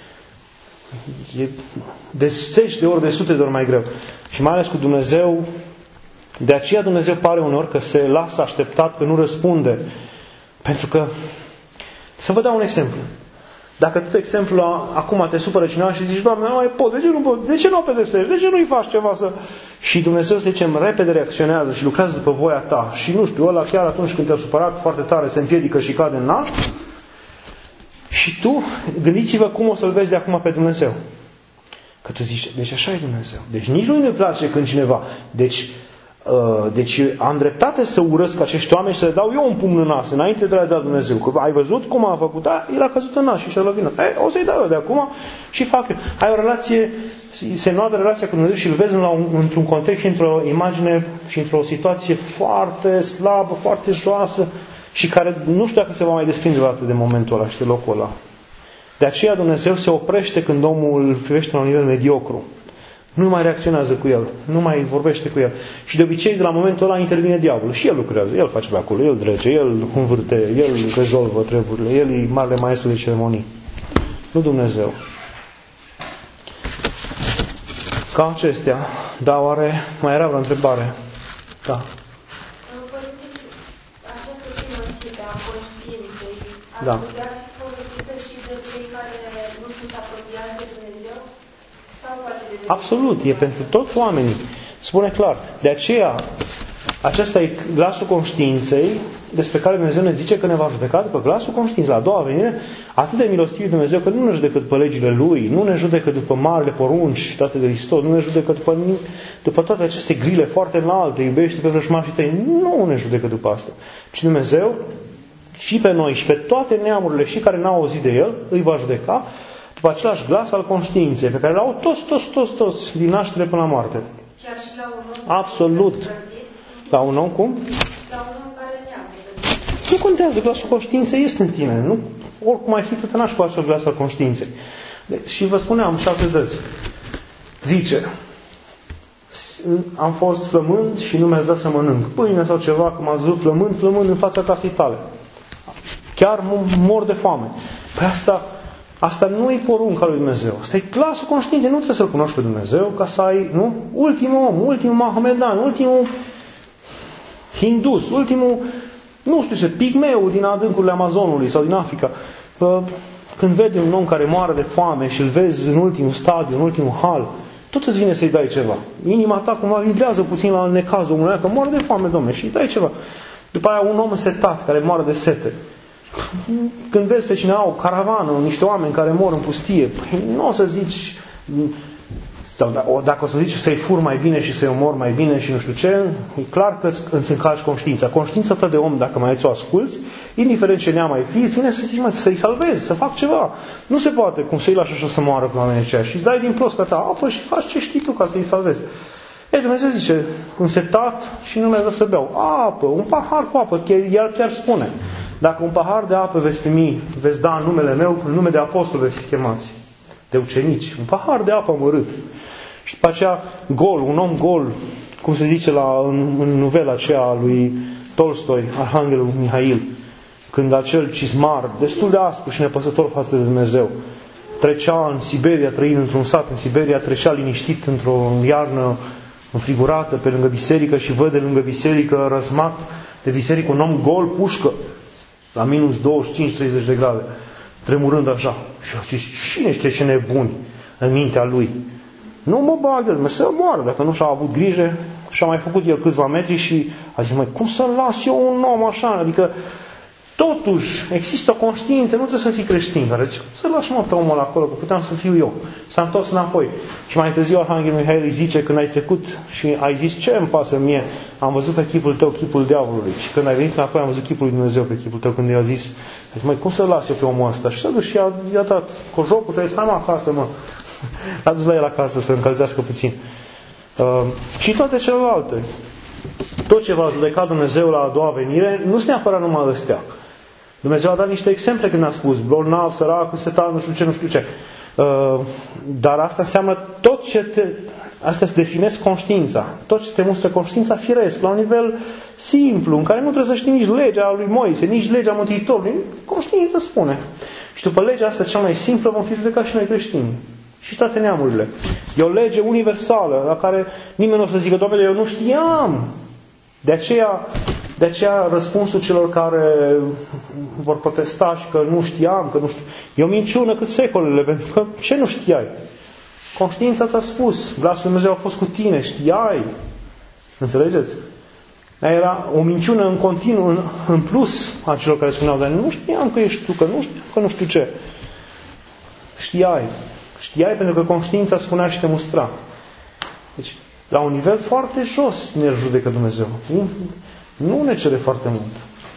E de zeci de ori, de sute de ori mai greu. Și mai ales cu Dumnezeu, de aceea Dumnezeu pare uneori că se lasă așteptat, că nu răspunde. Pentru că, să vă dau un exemplu. Dacă tu, de exemplu, acum te supără cineva și zici, Doamne, nu mai pot, de ce nu o pedepsești? De ce nu-i faci ceva să... Și Dumnezeu, să zicem, repede reacționează și lucrează după voia ta. Și nu știu, ăla chiar atunci când te-a supărat foarte tare se împiedică și cade în nas. Și tu, gândiți-vă cum o să-L vezi de acum pe Dumnezeu. Că tu zici, deci așa e Dumnezeu. Deci nici nu-i ne place când cineva. Deci Deci am dreptate să urăsc acești oameni și să le dau eu un pumn în nas înainte de a da Dumnezeu. Că ai văzut cum a făcut? El a căzut în nas și și-a vină. O să-i dau eu de acum și fac eu. Ai o relație, se noadă relația cu Dumnezeu și îl vezi într-un context și într-o imagine și într-o situație foarte slabă, foarte joasă și care nu știu dacă se va mai desprinde vreodată de momentul ăla și de locul ăla. De aceea Dumnezeu se oprește când omul îl privește la un nivel mediocru. Nu mai reacționează cu el, nu mai vorbește cu el. Și de obicei, de la momentul ăla, intervine diavolul. Și el lucrează, el face pe acolo, el drege, el învârte, el rezolvă treburile, el e marele maestru de ceremonii. Nu Dumnezeu. Ca acestea, da, oare mai era vreo întrebare? Da. Această cunoaștere a conștiinței ar putea fi folosită și de cei care nu sunt apropiați de Dumnezeu? Absolut, e pentru toți oamenii. Spune clar. De aceea, acesta e glasul conștiinței despre care Dumnezeu ne zice că ne va judeca după glasul conștiinței. La a doua venire, atât de milostiv Dumnezeu că nu ne judecă după legile Lui, nu ne judecă după marile porunci și toate de Hristos, nu ne judecă după toate aceste grile foarte înalte, iubește pe vrăjmașii tăi. Nu ne judecă după asta. Ci Dumnezeu și pe noi și pe toate neamurile și care n-au auzit de El, îi va judeca după același glas al conștiinței, pe care l-au toți, din naștere până la moarte. Chiar și la un om? Absolut. La un om cum? La un om care neamă. Nu contează, glasul conștiinței este în tine. Nu? Oricum ai fi, tu te naști cu acel glas al conștiinței. Și vă spuneam 7 dăți. Zice, am fost flămând și nu mi-ați dat să mănânc pâine sau ceva, că m-ați văzut flămând în fața casei tale. Chiar mor de foame. Păi asta nu e porunca lui Dumnezeu. Asta e glasul conștiinței. Nu trebuie să-L cunoști pe Dumnezeu ca să ai, nu? Ultimul om, ultimul mahomedan, ultimul hindus, ultimul, nu știu ce, pigmeul din adâncurile Amazonului sau din Africa. Când vede un om care moare de foame și îl vezi în ultimul stadiu, în ultimul hal, tot îți vine să-i dai ceva. Inima ta cumva vibrează puțin la necazul omului, că moare de foame, Dom'le, și îi dai ceva. După aia un om însetat care moare de sete. Când vezi pe cineva o caravană, niște oameni care mor în pustie, nu o să zici, sau dacă o să zici să-i fur mai bine și să-i omor mai bine și nu știu ce, e clar că îți încalci conștiința. Conștiința ta de om, dacă mai ți-o asculți, indiferent ce neam mai fi, vine să zici, să-i salvezi, să fac ceva. Nu se poate cum să-i lași așa să moară pe oamenii aceia și îți dai din plosca ta apă și faci ce știi tu ca să-i salvezi. Dumnezeu zice, însetat și nu mi-a dat să beau. Apă, un pahar cu apă, el chiar spune. Dacă un pahar de apă veți primi, veți da în numele meu, în nume de apostol veți fi chemați, de ucenici. Un pahar de apă amărât. Și după aceea, gol, un om gol, cum se zice în novela aceea lui Tolstoi, Arhanghelul Mihail, când acel cizmar, destul de aspru și nepăsător față de Dumnezeu, trecea în Siberia, trăind într-un sat în Siberia, trecea liniștit într-o iarnă înfrigurată pe lângă biserică și văd de lângă biserică, răzmat de biserică, un om gol, pușcă, la minus 25-30 de grade, tremurând așa. Și a zis, cine știe ce nebuni în mintea lui? Nu mă bag el, să moară, dacă nu și-a avut grijă. Și-a mai făcut el câțiva metri și a zis, măi, cum să las eu un om așa? Adică, totuși, există o conștiință, nu trebuie să fii creștin. Care zice, să lași mă pe omul acolo, că puteam să fiu eu. S-a întors înapoi. Și mai târziu Arhanghelul Mihail îi zice, când ai trecut și ai zis, ce îmi pasă mie? Am văzut pe chipul tău, chipul diavolului. Și când ai venit înapoi, am văzut chipul lui Dumnezeu pe chipul tău. Când i-a zis, măi, cum să las eu pe omul ăsta? Și s-a dus și i-a dat cojocul, trebuie să stai acasă, mă. L-a dus la el acasă să încălzească puțin. Și toate celelalte. Tot ce va judeca Dumnezeu la a doua venire, nu sunt neapărat numai ăstea. Dumnezeu a dat niște exemple când a spus bolnav, sărac, setan, nu știu ce. Dar asta înseamnă tot ce astea îți definesc conștiința. Tot ce te mustră conștiința firesc, la un nivel simplu, în care nu trebuie să știi nici legea lui Moise, nici legea Mântuitorului. Conștiința spune. Și după legea asta cea mai simplă vom fi judecați și noi creștini. Și toate neamurile. E o lege universală la care nimeni nu o să zică, Doamne, eu nu știam. De aceea răspunsul celor care vor protesta și că nu știam, că nu știu, e o minciună cât secolele, pentru că ce nu știai? Conștiința ți-a spus, glasul lui Dumnezeu a fost cu tine, știai. Înțelegeți? Era o minciună în continuu, în plus a celor care spuneau, dar nu știam că ești tu, că nu știam că nu știu ce. Știai. Știai pentru că conștiința spunea și te mustra. Deci, La un nivel foarte jos ne judecă Dumnezeu. Nu ne cere foarte mult.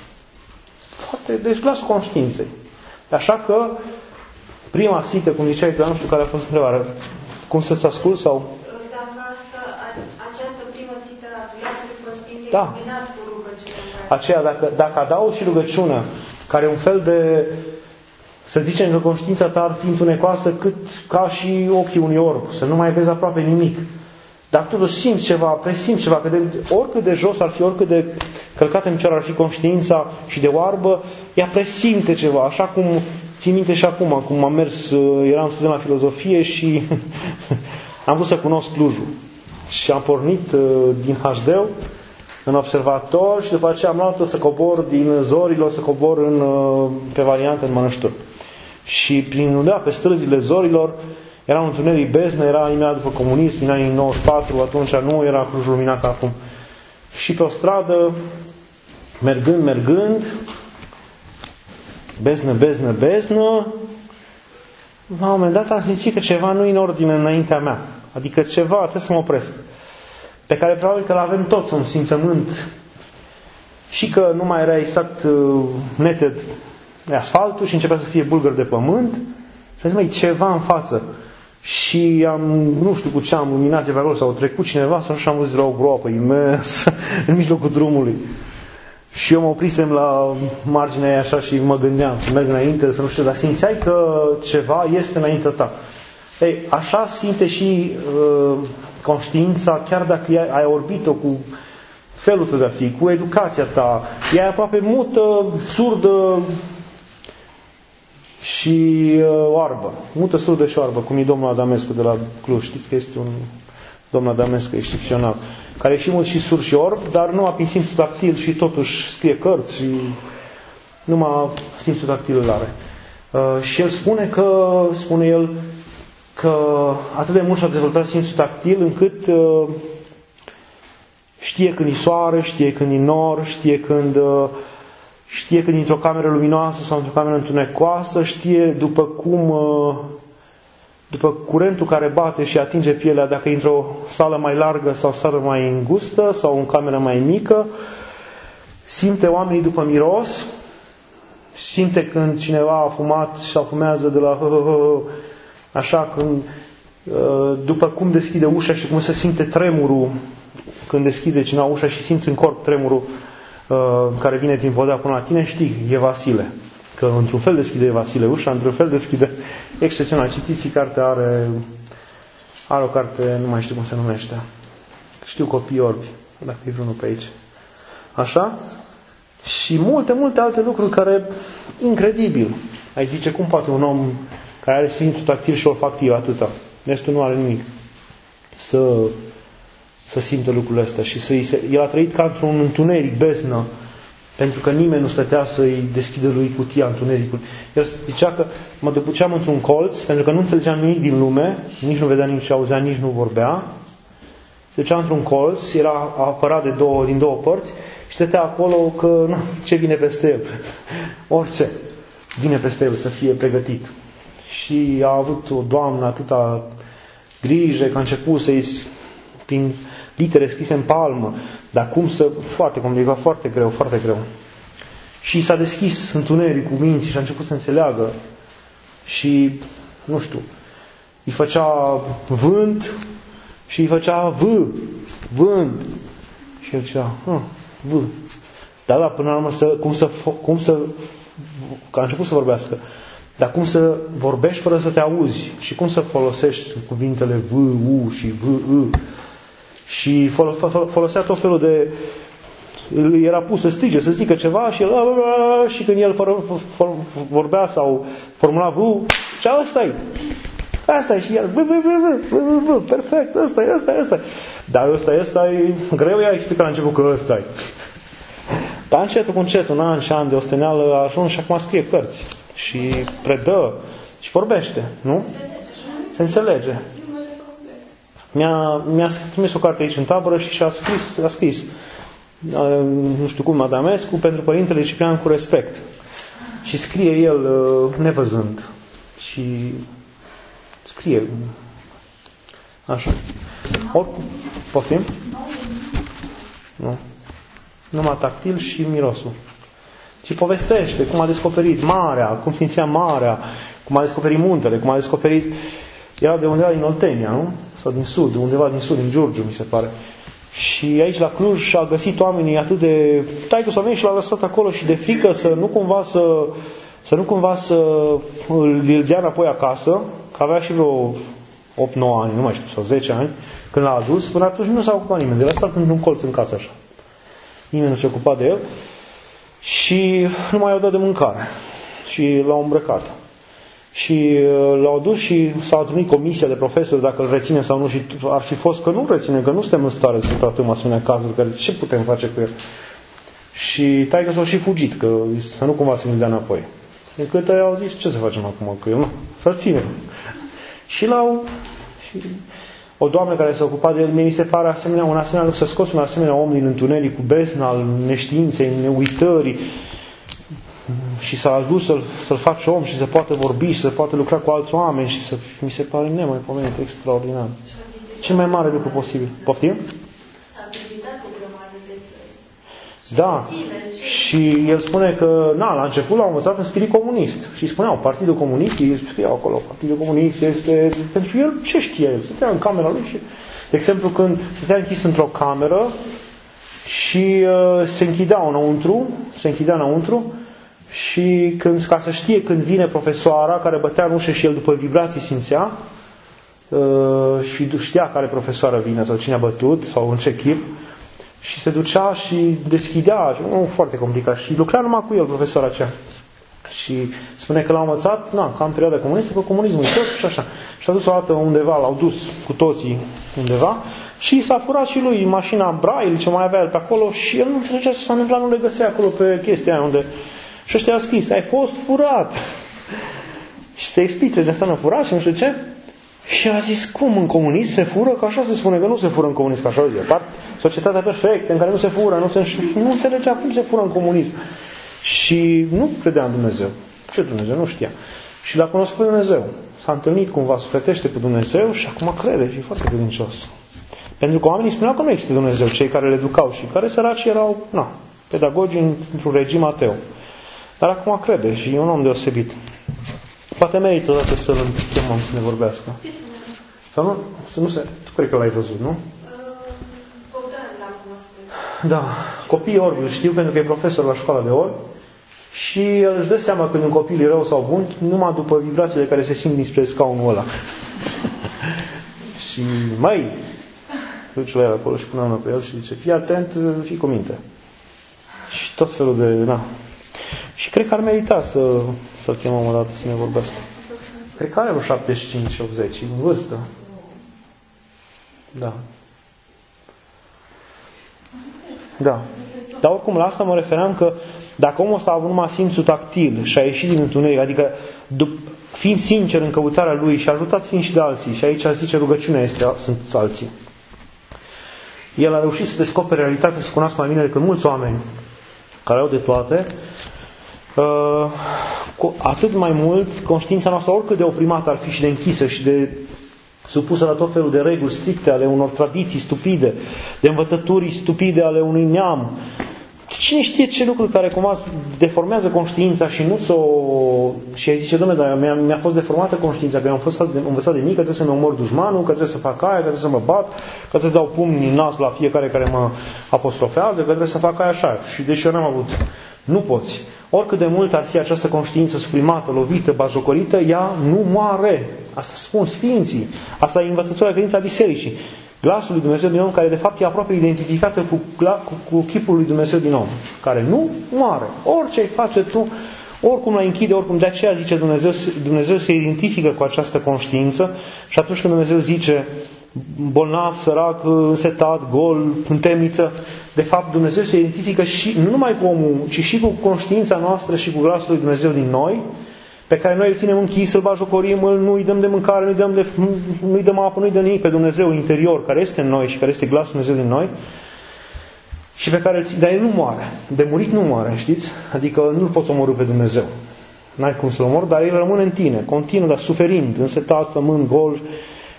Deci glasul conștiinței. Așa că prima sită, cum ziceai tu, nu știu care a fost întrebarea, cum să-ți ascult sau... Dacă această primă sită a glasului conștiinței combinat cu rugăciunea. Aceea, dacă adaugi și rugăciunea, care e un fel de, să zicem că conștiința ta ar fi întunecoasă ca și ochii unui orb, să nu mai vezi aproape nimic. Dar totuși simți ceva, presimți ceva, că oricât de jos ar fi, oricât de călcată în picioare ar fi conștiința și de oarbă, ea presimte ceva, așa cum țin minte și acum, cum am mers, eram student la filozofie și am vrut să cunosc Clujul. Și am pornit din HD în observator și după aceea am luat-o să cobor din Zorilor, să cobor pe variantă în Mănăștur. Și prin undeva pe străzile Zorilor era un întuneric beznă, era imediat după comunism, din anii 94, atunci nu era Clujul luminat ca acum. Și pe o stradă, mergând, beznă, la un moment dat am simțit că ceva nu e în ordine înaintea mea. Adică ceva, trebuie să mă opresc. Pe care probabil că l-avem toți un simțământ și că nu mai era exact neted asfaltul și începea să fie bulgări de pământ. Și am zis, măi, ceva în față. Și nu știu cu ce am luminat de pe acolo, sau trecut cineva, sau așa am văzut la o groapă imensă în mijlocul drumului. Și eu mă oprisem la marginea aia așa și mă gândeam să merg înainte, să nu știu, dar simțeai că ceva este înaintea ta. Ei, așa simte și conștiința, chiar dacă ai orbit-o cu felul tău de a fi, cu educația ta, ea e aproape mută, surdă și oarbă. Mută, surdă și oarbă, cum e domnul Adamescu de la Cluj. Știți că este un domnul Adamescu excepțional, care e și mult și surd și orb, dar nu a prin simțul tactil și totuși scrie cărți și numai simțul tactil îl are. Și el spune el că atât de mult și-a dezvoltat simțul tactil încât știe când e soare, știe când e nor, știe când e într-o cameră luminoasă sau într-o cameră întunecoasă, știe după curentul care bate și atinge pielea, dacă e într-o sală mai largă sau sală mai îngustă sau în cameră mai mică, simte oamenii după miros, simte când cineva a fumat sau fumează de la așa, după cum deschide ușa și cum se simte tremurul când deschide cineva ușa și simți în corp tremurul care vine din podea până la tine, știi, e Vasile. Că într-un fel deschide Vasile ușa, într-un fel deschide excepțional. Citiți, cartea are o carte, nu mai știu cum se numește. Știu Copii orbi, dacă e vreunul pe aici. Așa? Și multe alte lucruri care, incredibil. Ai zice, cum poate un om care are simțul tactil și olfactiv atâta, restul nu are nimic, să simtă lucrurile astea și el a trăit ca într-un întuneric, beznă, pentru că nimeni nu stătea să-i deschidă lui cutia întunericului. El zicea că mă duceam într-un colț, pentru că nu înțelegeam nimic din lume, nici nu vedea, nici auzea, nici nu vorbea. Se ducea într-un colț, era apărat din două părți și stătea acolo că, ce vine peste el? Orice vine peste el, să fie pregătit. Și a avut o doamnă atâta grijă că a început să-i prin litere scrise în palmă, dar foarte complicat, foarte greu. Și s-a deschis întunericul minții și a început să înțeleagă și, nu știu, îi făcea vânt și îi făcea vânt. Și el zicea, vânt. Da, până la urmă, că a început să vorbească, dar cum să vorbești fără să te auzi și cum să folosești cuvintele v, u și v, î. Și folosea tot felul de... Era pus să strige, să zică ceva și el... Și când el vorbea sau formula v, și asta e și el v, perfect, ăsta e. Dar ăsta e greu, i-a explicat la început că ăsta e. Dar încetul cu încetul, în an și an de osteneală a ajuns și acum scrie cărți și predă și vorbește, nu? Se înțelege. Mi-a trimis o carte aici în tabără și a scris nu știu cum, Adamescu, pentru Părintele Ciprian cu respect. Și scrie el nevăzând. Și scrie așa. Oricum, poftim? Nu. Numai tactil și mirosul. Și povestește cum a descoperit marea, cum simțea marea, cum a descoperit muntele, cum a descoperit... Era de undeva din Oltenia, nu? Sau din sud, undeva din sud, din Giurgiu, mi se pare. Și aici la Cluj a găsit oamenii atât de... Taică s-a venit și l-a lăsat acolo și de frică să nu cumva să îl dea înapoi acasă, că avea și vreo 8-9 ani, nu mai știu, sau 10 ani, când l-a adus, până atunci nu s-a ocupat nimeni. De la stat într-un colț în casă așa. Nimeni nu se ocupa de el și nu mai i-au dat de mâncare. Și l-au îmbrăcat. Și l-au dus și s-a întâlnit comisia de profesori dacă îl reținem sau nu și ar fi fost că nu reținem, că nu suntem în stare să tratăm asemenea cazuri, că ce putem face cu el? Și taică s-a și fugit, că să nu cumva să ne dea înapoi. Încât au zis, ce să facem acum cu el? Nu, să-l ținem. Și o doamnă care s-a ocupat de el, mi se pare un asemenea lucru, să scoți un asemenea om din întuneric cu bezna al neștiinței, neuitării, și s-a adus să-l faci om și să poată vorbi și să poată lucra cu alți oameni și mi se pare nemaipomenit, extraordinar. Cel mai mare lucru posibil. Poftim? Da. Și el spune că, la început l-au învățat în spirit comunist. Și spuneau, Partidul Comunist, ei scriau acolo, Partidul Comunist este... Pentru el, ce știa el? Stătea în camera lui și... De exemplu, când stătea închis într-o cameră și se închidea înăuntru, și ca să știe când vine profesoara care bătea în ușă și el după vibrații simțea și știa care profesoară vine sau cine a bătut sau în ce chip și se ducea și deschidea, foarte complicat, și lucra numai cu el profesoara aceea. Și spune că l-a învățat, ca în perioada comunistă, că comunismul e tot și așa. Și a dus o dată undeva, l-au dus cu toții undeva și s-a furat și lui mașina Braille, ce mai avea el pe acolo și el nu înțelegea ce s-a întâmplat, nu le găsea acolo pe chestia aia unde... Și ăștia a scris, ai fost furat. Și se explice de asta furat și nu știu ce. Și a zis, cum, în comunism se fură? Că așa se spune, că nu se fură în comunism, că așa o zi. Societatea perfectă, în care nu se fură, nu înțelegea cum se fură în comunism. Și nu credea în Dumnezeu. Ce Dumnezeu? Nu știa. Și l-a cunoscut pe Dumnezeu. S-a întâlnit cumva, sufletește cu Dumnezeu și acum crede și e foarte credincios. Pentru că oamenii spuneau că nu există Dumnezeu, cei care le educau și care săraci erau, pedagogi într-un regim ateu. Dar acum crede și e un om deosebit. Poate merită odată să-l chemăm să ne vorbească. Sau nu se... Tu cred că l-ai văzut, nu? Da. Copiii orbi îl știu pentru că e profesor la școala de orbi și el își dă seama când un copil e rău sau bun numai după vibrațiile care se simt dinspre scaunul ăla. Și duce la el acolo și pune mâna pe el și zice, fii atent, fii cu minte. Și tot felul de... Și cred că ar merita să-l chemăm o dată să ne vorbească. Cred că are vreo 75-80, în vârstă. Da. Da. Dar oricum la asta mă refeream că dacă omul ăsta a avut numai simțul tactil și a ieșit din întuneric, adică fiind sincer în căutarea lui și a ajutat fiind și de alții, și aici zice rugăciunea sunt alții. El a reușit să descopere realitatea, să cunoască mai bine decât mulți oameni care au de toate. Cu atât mai mult conștiința noastră, oricât de oprimată ar fi și de închisă și de supusă la tot felul de reguli stricte ale unor tradiții stupide, de învățături stupide ale unui neam. Cine știe ce lucruri care cumva deformează conștiința și nu și ai zice, Doamne, dar mi-a fost deformată conștiința, că am fost învățat de mic, că trebuie să-mi omor dușmanul, că trebuie să fac aia, că trebuie să mă bat, că trebuie să dau pumni în nas la fiecare care mă apostrofează, că trebuie să fac aia așa. Și deși eu n-am avut. Nu poți. Oricât de mult ar fi această conștiință suprimată, lovită, batjocorită, ea nu moare. Asta spun Sfinții. Asta e învățătura credința Bisericii. Glasul lui Dumnezeu din om, care de fapt e aproape identificată cu chipul lui Dumnezeu din om, care nu moare. Orice îi face tu, oricum la închide, oricum. De aceea zice Dumnezeu se identifică cu această conștiință și atunci când Dumnezeu zice bolnav, sărac, însetat, gol, în temniță, de fapt Dumnezeu se identifică și nu numai cu omul, ci și cu conștiința noastră și cu glasul lui Dumnezeu din noi, pe care noi îl ținem închis, îl bajocorim, nu-i dăm de mâncare, nu-i dăm apă, nu-i dăm nimic, pe Dumnezeu interior, care este în noi și care este glasul Dumnezeu din noi, și pe care dar el nu moare. De murit nu moare, știți? Adică nu-l poți omorî pe Dumnezeu. N-ai cum să-l omori, dar el rămâne în tine, continuu, dar suferind, însetat, flămând, gol,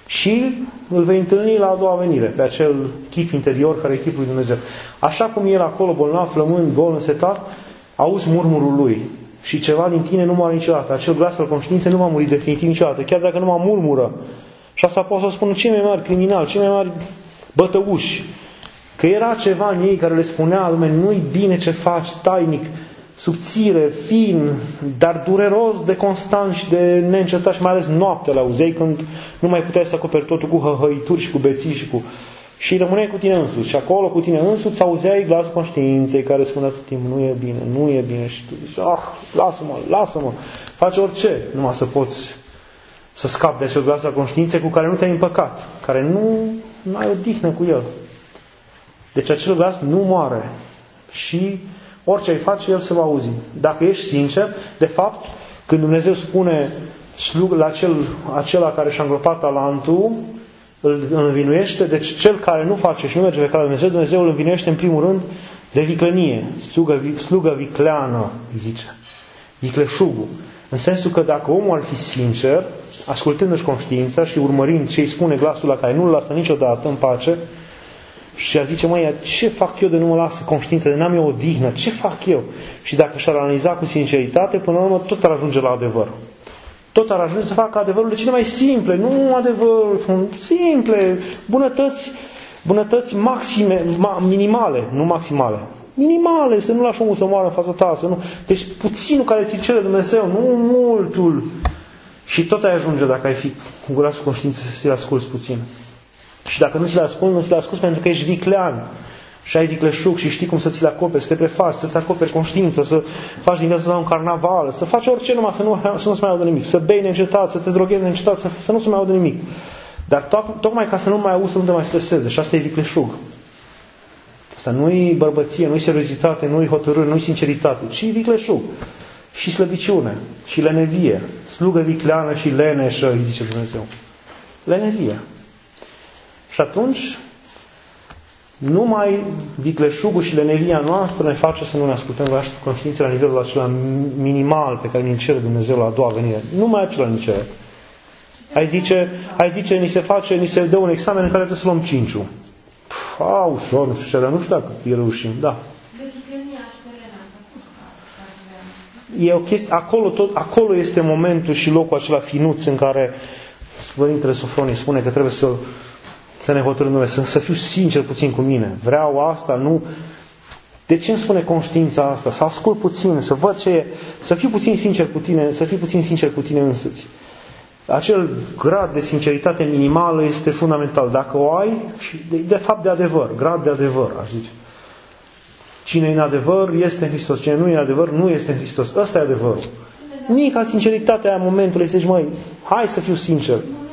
și îl vei întâlni la a doua venire, pe acel chip interior care e chipul lui Dumnezeu. Așa cum el acolo, bolnav, flămând, gol, însetat, auzi murmurul lui și ceva din tine nu moare niciodată. Acel glas al conștiinței nu va muri definitiv niciodată, chiar dacă nu mă murmură. Și asta pot să spun cei mai mari criminali, cei mai mari bătăuși, că era ceva în ei care le spunea, lume, nu-i bine ce faci, tainic, subțire, fin, dar dureros de constant și de neîncetat și mai ales noaptea la auzeai când nu mai puteai să acoperi totul cu hăhăituri și cu beții și cu... Și rămâneai cu tine însuți și acolo cu tine însuți auzeai glasul conștiinței care spunea tot timpul, nu e bine, nu e bine și tu zici, lasă-mă, faci orice, numai să poți să scapi de acel glas al conștiinței cu care nu te-ai împăcat, care nu ai odihnă cu el. Deci acel glas nu moare și orice ai face, el se va auzi. Dacă ești sincer, de fapt, când Dumnezeu spune la acela care și-a îngropat talentul, îl învinuiește, deci cel care nu face și nu merge pe calea Dumnezeu, Dumnezeu îl învinuiește în primul rând de viclănie, slugă vicleană, îi zice, vicleșugul. În sensul că dacă omul ar fi sincer, ascultându-și conștiința și urmărind ce îi spune glasul la care nu-l lasă niciodată în pace, și ar zice, măi, ce fac eu de nu mă lasă conștiința, de n-am eu odihnă, ce fac eu? Și dacă și-ar analiza cu sinceritate, până la urmă tot ar ajunge la adevăr. Tot ar ajunge să facă adevărurile cele mai simple, nu adevăruri simple, bunătăți maxime, minimale, nu maximale. Minimale, să nu lași omul să moară în fața ta, să nu... Deci puținul care ți cere Dumnezeu, nu multul. Și tot ai ajunge dacă ai fi cu glasul conștiinței să-i asculți puțin. Și dacă nu ți le asculți, nu ți le asculți pentru că ești viclean și ai vicleșug și știi cum să ți le acoperi, să te prefaci, să-ți acoperi conștiința, să faci din viața un carnaval, să faci orice numai să nu-ți mai audă nimic, să bei neîncetat, să te droghezi neîncetat, să nu-ți mai audă nimic. Dar tocmai ca să nu mai auzi, să nu te mai streseze. Și asta e vicleșug. Asta nu-i bărbăție, nu-i seriozitate, nu-i hotărâre, nu-i sinceritate, ci vicleșug. Și slăbiciune, și lenevie. Slugă vicleană și leneșă, îi zice Dumnezeu. Lenevie. Și atunci, numai vicleșugul și lenevia noastră ne face să nu ne ascultăm conștiința la nivelul acela minimal pe care ne-l cere Dumnezeu la a doua venire. Numai acela ne cere. Ai zice, ni se dă un examen în care trebuie să luăm 5-ul. Ușor, nu știu ce, dar nu știu dacă îi reușim. Da. E o chestie, acolo este momentul și locul acela finuț în care Părintele Sofronie spune că trebuie să ne hotărâm noi, să fiu sincer puțin cu mine. Vreau asta, nu... De ce îmi spune conștiința asta? Să ascult puțin, să văd ce e, să fiu puțin sincer cu tine, să fii puțin sincer cu tine însuți. Acel grad de sinceritate minimală este fundamental. Dacă o ai, și de fapt de adevăr, grad de adevăr, aș zice. Cine e în adevăr este în Hristos, cine nu e în adevăr nu este în Hristos. Ăsta e adevărul. Mica sinceritatea a momentului este, măi, hai să fiu sincer.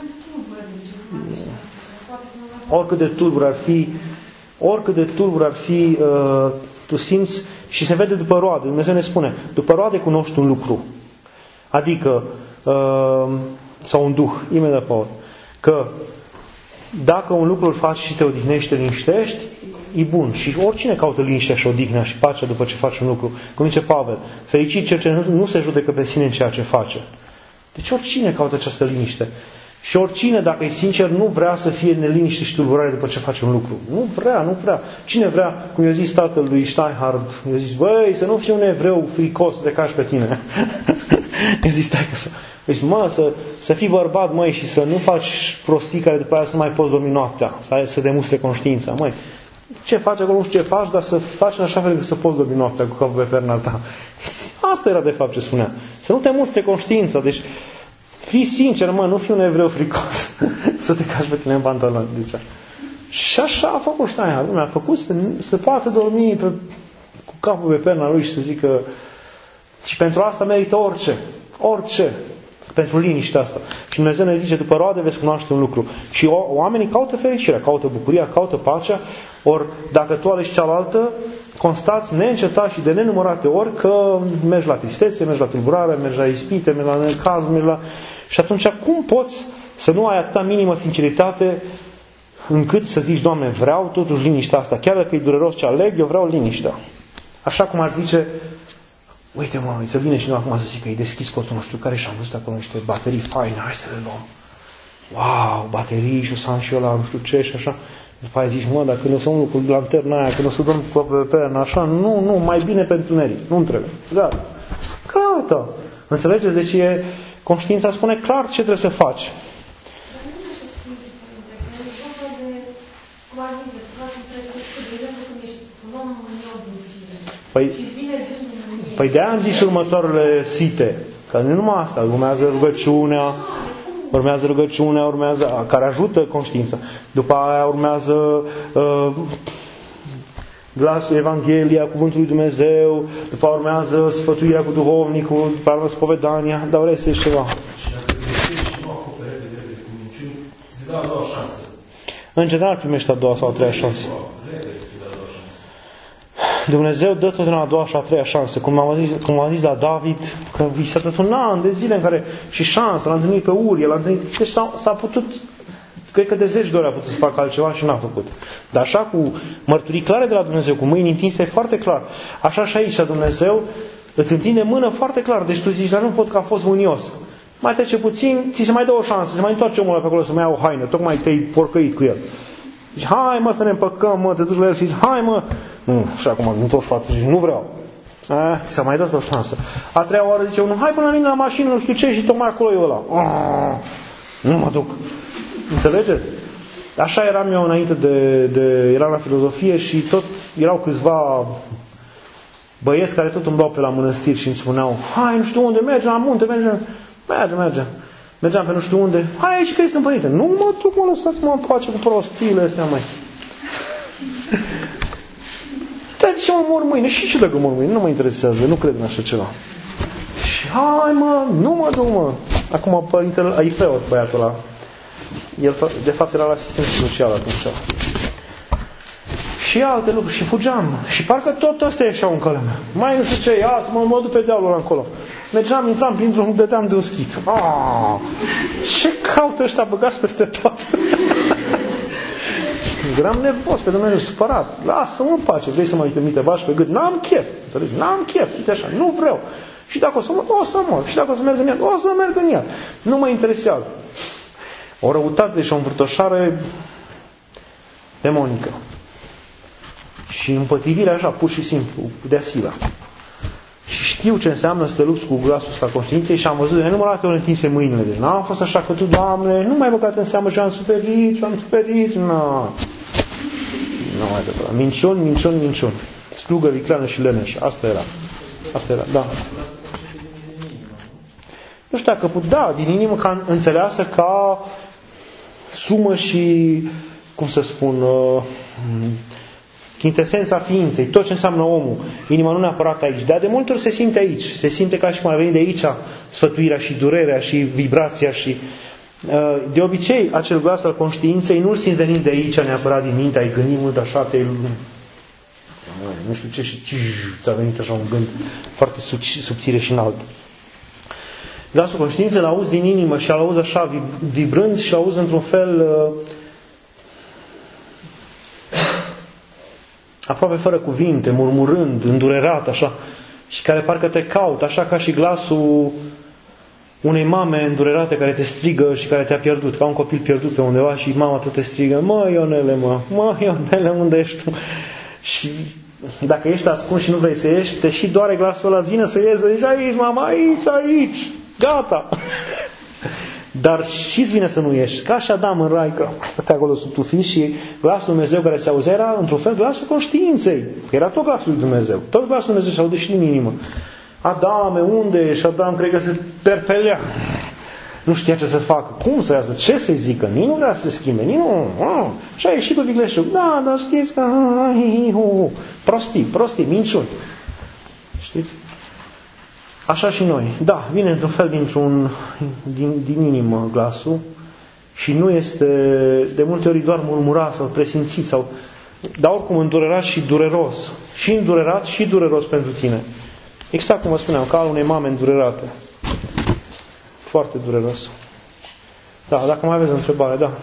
Oricât de tulbur ar fi, tu simți și se vede după roade. Dumnezeu ne spune, după roade cunoști un lucru. Adică, sau un duh, imediat pe ori. Că dacă un lucru îl faci și te odihnești, te liniștești, e bun. Și oricine caută liniștea și odihnea și pacea după ce faci un lucru. Cum zice Pavel, fericit cel ce nu se judecă pe sine în ceea ce face. Deci oricine caută această liniște. Și oricine, dacă e sincer, nu vrea să fie neliniște și tulburare după ce face un lucru. Nu vrea. Cine vrea, cum i-a zis tatăl lui Steinhard, i-a zis, băi, să nu fii un evreu fricos de cași pe tine. I-a zis, stai că să fii bărbat, măi, și să nu faci prostii care după aia să nu mai poți dormi noaptea, să demustre conștiința, măi. Ce faci acolo, nu știu ce faci, dar să faci în așa fel încât să poți dormi noaptea cu capul pe perna ta. Asta era de fapt ce spunea. Să nu te mustre conștiința, deci fii sincer, nu fii un evreu fricos să te cași pe tine în pantaloni. Deci. Și așa a făcut Steinhard. A făcut să poată dormi cu capul pe perna lui și să zică și pentru asta merită orice, pentru liniștea asta. Și Dumnezeu ne zice, după roade veți cunoaște un lucru. Și oamenii caută fericirea, caută bucuria, caută pacea, ori dacă tu alegi cealaltă, constați neîncetat și de nenumărate ori că mergi la tristețe, mergi la tulburare, mergi la ispite, mergi la necaz, Și atunci cum poți să nu ai atâta minimă sinceritate încât să zici, Doamne, vreau totuși liniștea asta, chiar dacă e dureros ce aleg, eu vreau liniștea. Așa cum ar zice, uite mă, să vine și nu acum să zic că e deschis portul, nu știu care și am văzut acolo niște baterii faine, hai să le luăm. wow, baterii și o să am și eu la nu știu ce și așa. După aia zici, mă, dacă nu o să umblă cu lanterna aia, când o să dorm cu perna așa, nu, mai bine pentru neric, nu-mi trebuie. Gata. Înțelegeți? Deci conștiința spune clar ce trebuie să faci. Păi de-aia am zis următoarele site, că nu numai asta, urmează rugăciunea, care ajută conștiința. După aia urmează glasul, Evanghelia, Cuvântul lui Dumnezeu, după aia urmează sfătuirea cu duhovnicul, după aia urmează spovedania, dar vrei să ieși ceva. Și dacă greșești și nu acoperi repede cu minciuni, ți se dă a doua șansă. În general primești a doua sau a treia șansă. Dumnezeu dă totdeauna a doua și a treia șansă. Cum am zis la David, că s-a dat un an de zile în care și șansă, l-a întâlnit pe Urie, l-a întâlnit. Deci s-a putut, cred că de 10 de ori a putut să facă altceva și n-a făcut. Dar așa cu mărturii clare de la Dumnezeu, cu mâini întinse foarte clar. Așa și aici Dumnezeu îți întinde mână foarte clar. Deci tu zici, dar nu pot că a fost mânios. Mai trece puțin, ți se mai dă o șansă, se mai întoarce omul ăla pe acolo să mai ia o haină, tocmai te-ai porcăit cu el. Zici, hai mă să ne împăcăm, mă, te duci la el și zici, hai mă. Și acum îmi întorci față și nu vreau. S-a mai dat o șansă. A treia oară zice unul, hai până la mine la mașină, nu știu ce, și tocmai acolo e ăla. Nu mă duc. Înțelegeți? Așa eram eu înainte eram la filozofie și tot erau câțiva băieți care tot umblau pe la mănăstiri și îmi spuneau, hai, nu știu unde, mergem la munte, mergem. Mergeam pe nu știu unde, hai aici că ești împărinte. Nu mă duc, mă, lăsați-mă în pace cu prostiile astea, măi. Dar ce mă mor mâine? Și ce dacă mor mâine? Nu mă interesează, nu cred în așa ceva. Și hai mă, nu mă duc, mă. Acum părintele, e preot băiatul ăla. El de fapt era la asistent social atunci. Și alte lucruri. Și fugeam. Și parcă tot ăstea ieșeau în calea mea. Mai nu știu ce, ia să mă duc pe dealul ăla încolo. Mergeam, intram prin drum, dădeam de un schit. Ce caută ăștia băgați peste tot? Eram nervos pe Dumnezeu, supărat. Lasă-mă în pace, vrei să mă trimite bași pe gât? N-am chef, înțelegi? N-am chef, uite așa, nu vreau. Și dacă o să mor, o să mor. Și dacă o să merg în ea, o să merg în ea. Nu mă interesează. O răutate și o învârtoșare demonică. Și împătivirea așa, pur și simplu, de asila. Și știu ce înseamnă să te lupți cu glasul ăsta conștiinței și am văzut de nenumărate ori întinse mâinile. Deci n-am fost așa că tu, Doamne, nu mai băgat în seamă și am suferit, Nu mai depărat. Minciuni. Slugă, vicleană și leneș. Asta era, da. Nu știu dacă din inimă ca înțeleasă ca sumă și, cum să spun, chintesența ființei, tot ce înseamnă omul. Inima nu neapărat aici, dar de multe ori se simte aici. Se simte ca și cum a venit de aici sfătuirea și durerea și vibrația și de obicei acel glas al conștiinței nu-l simți venind de aici neapărat din minte, ai gândit mult așa, nu știu ce și ți-a venit așa un gând foarte subțire și înalt. Glasul conștiinței îl auzi din inimă și îl auzi așa vibrând și îl auzi într-un fel aproape fără cuvinte, murmurând, îndurerat, așa, și care parcă te caută, așa ca și glasul unei mame îndurerate care te strigă și care te-a pierdut, ca un copil pierdut pe undeva și mama tot te strigă, mă Ionele, unde ești tu? Și dacă ești ascuns și nu vrei să ieși, te și doare glasul ăla, îți vine să ies, zici, aici, mama, aici, gata! Dar și-ți vine să nu ieși. Ca și Adam în rai, că stătea acolo sub tufiș și glasul Dumnezeu care se auzea era, într-un fel, glasul conștiinței. Era tot glasul lui Dumnezeu. Tot glasul Dumnezeu se aude și din inimă. Adame, unde ești? Și Adam cred că se perpelea. Nu știa ce să facă. Cum să iasă? Ce să-i zică? Nici nu vrea să se schimbe. Nici nu. Și a ieșit pe vicleșug. Da, dar știți că... Prostii, minciuni. Știți? Așa și noi. Da, vine într-un fel din inimă glasul și nu este de multe ori doar murmurat sau presimțit, dar oricum îndurerat și dureros. Și îndurerat și dureros pentru tine. Exact cum vă spuneam, ca al unei mame îndurerate. Foarte dureros. Da, dacă mai aveți o întrebare, da.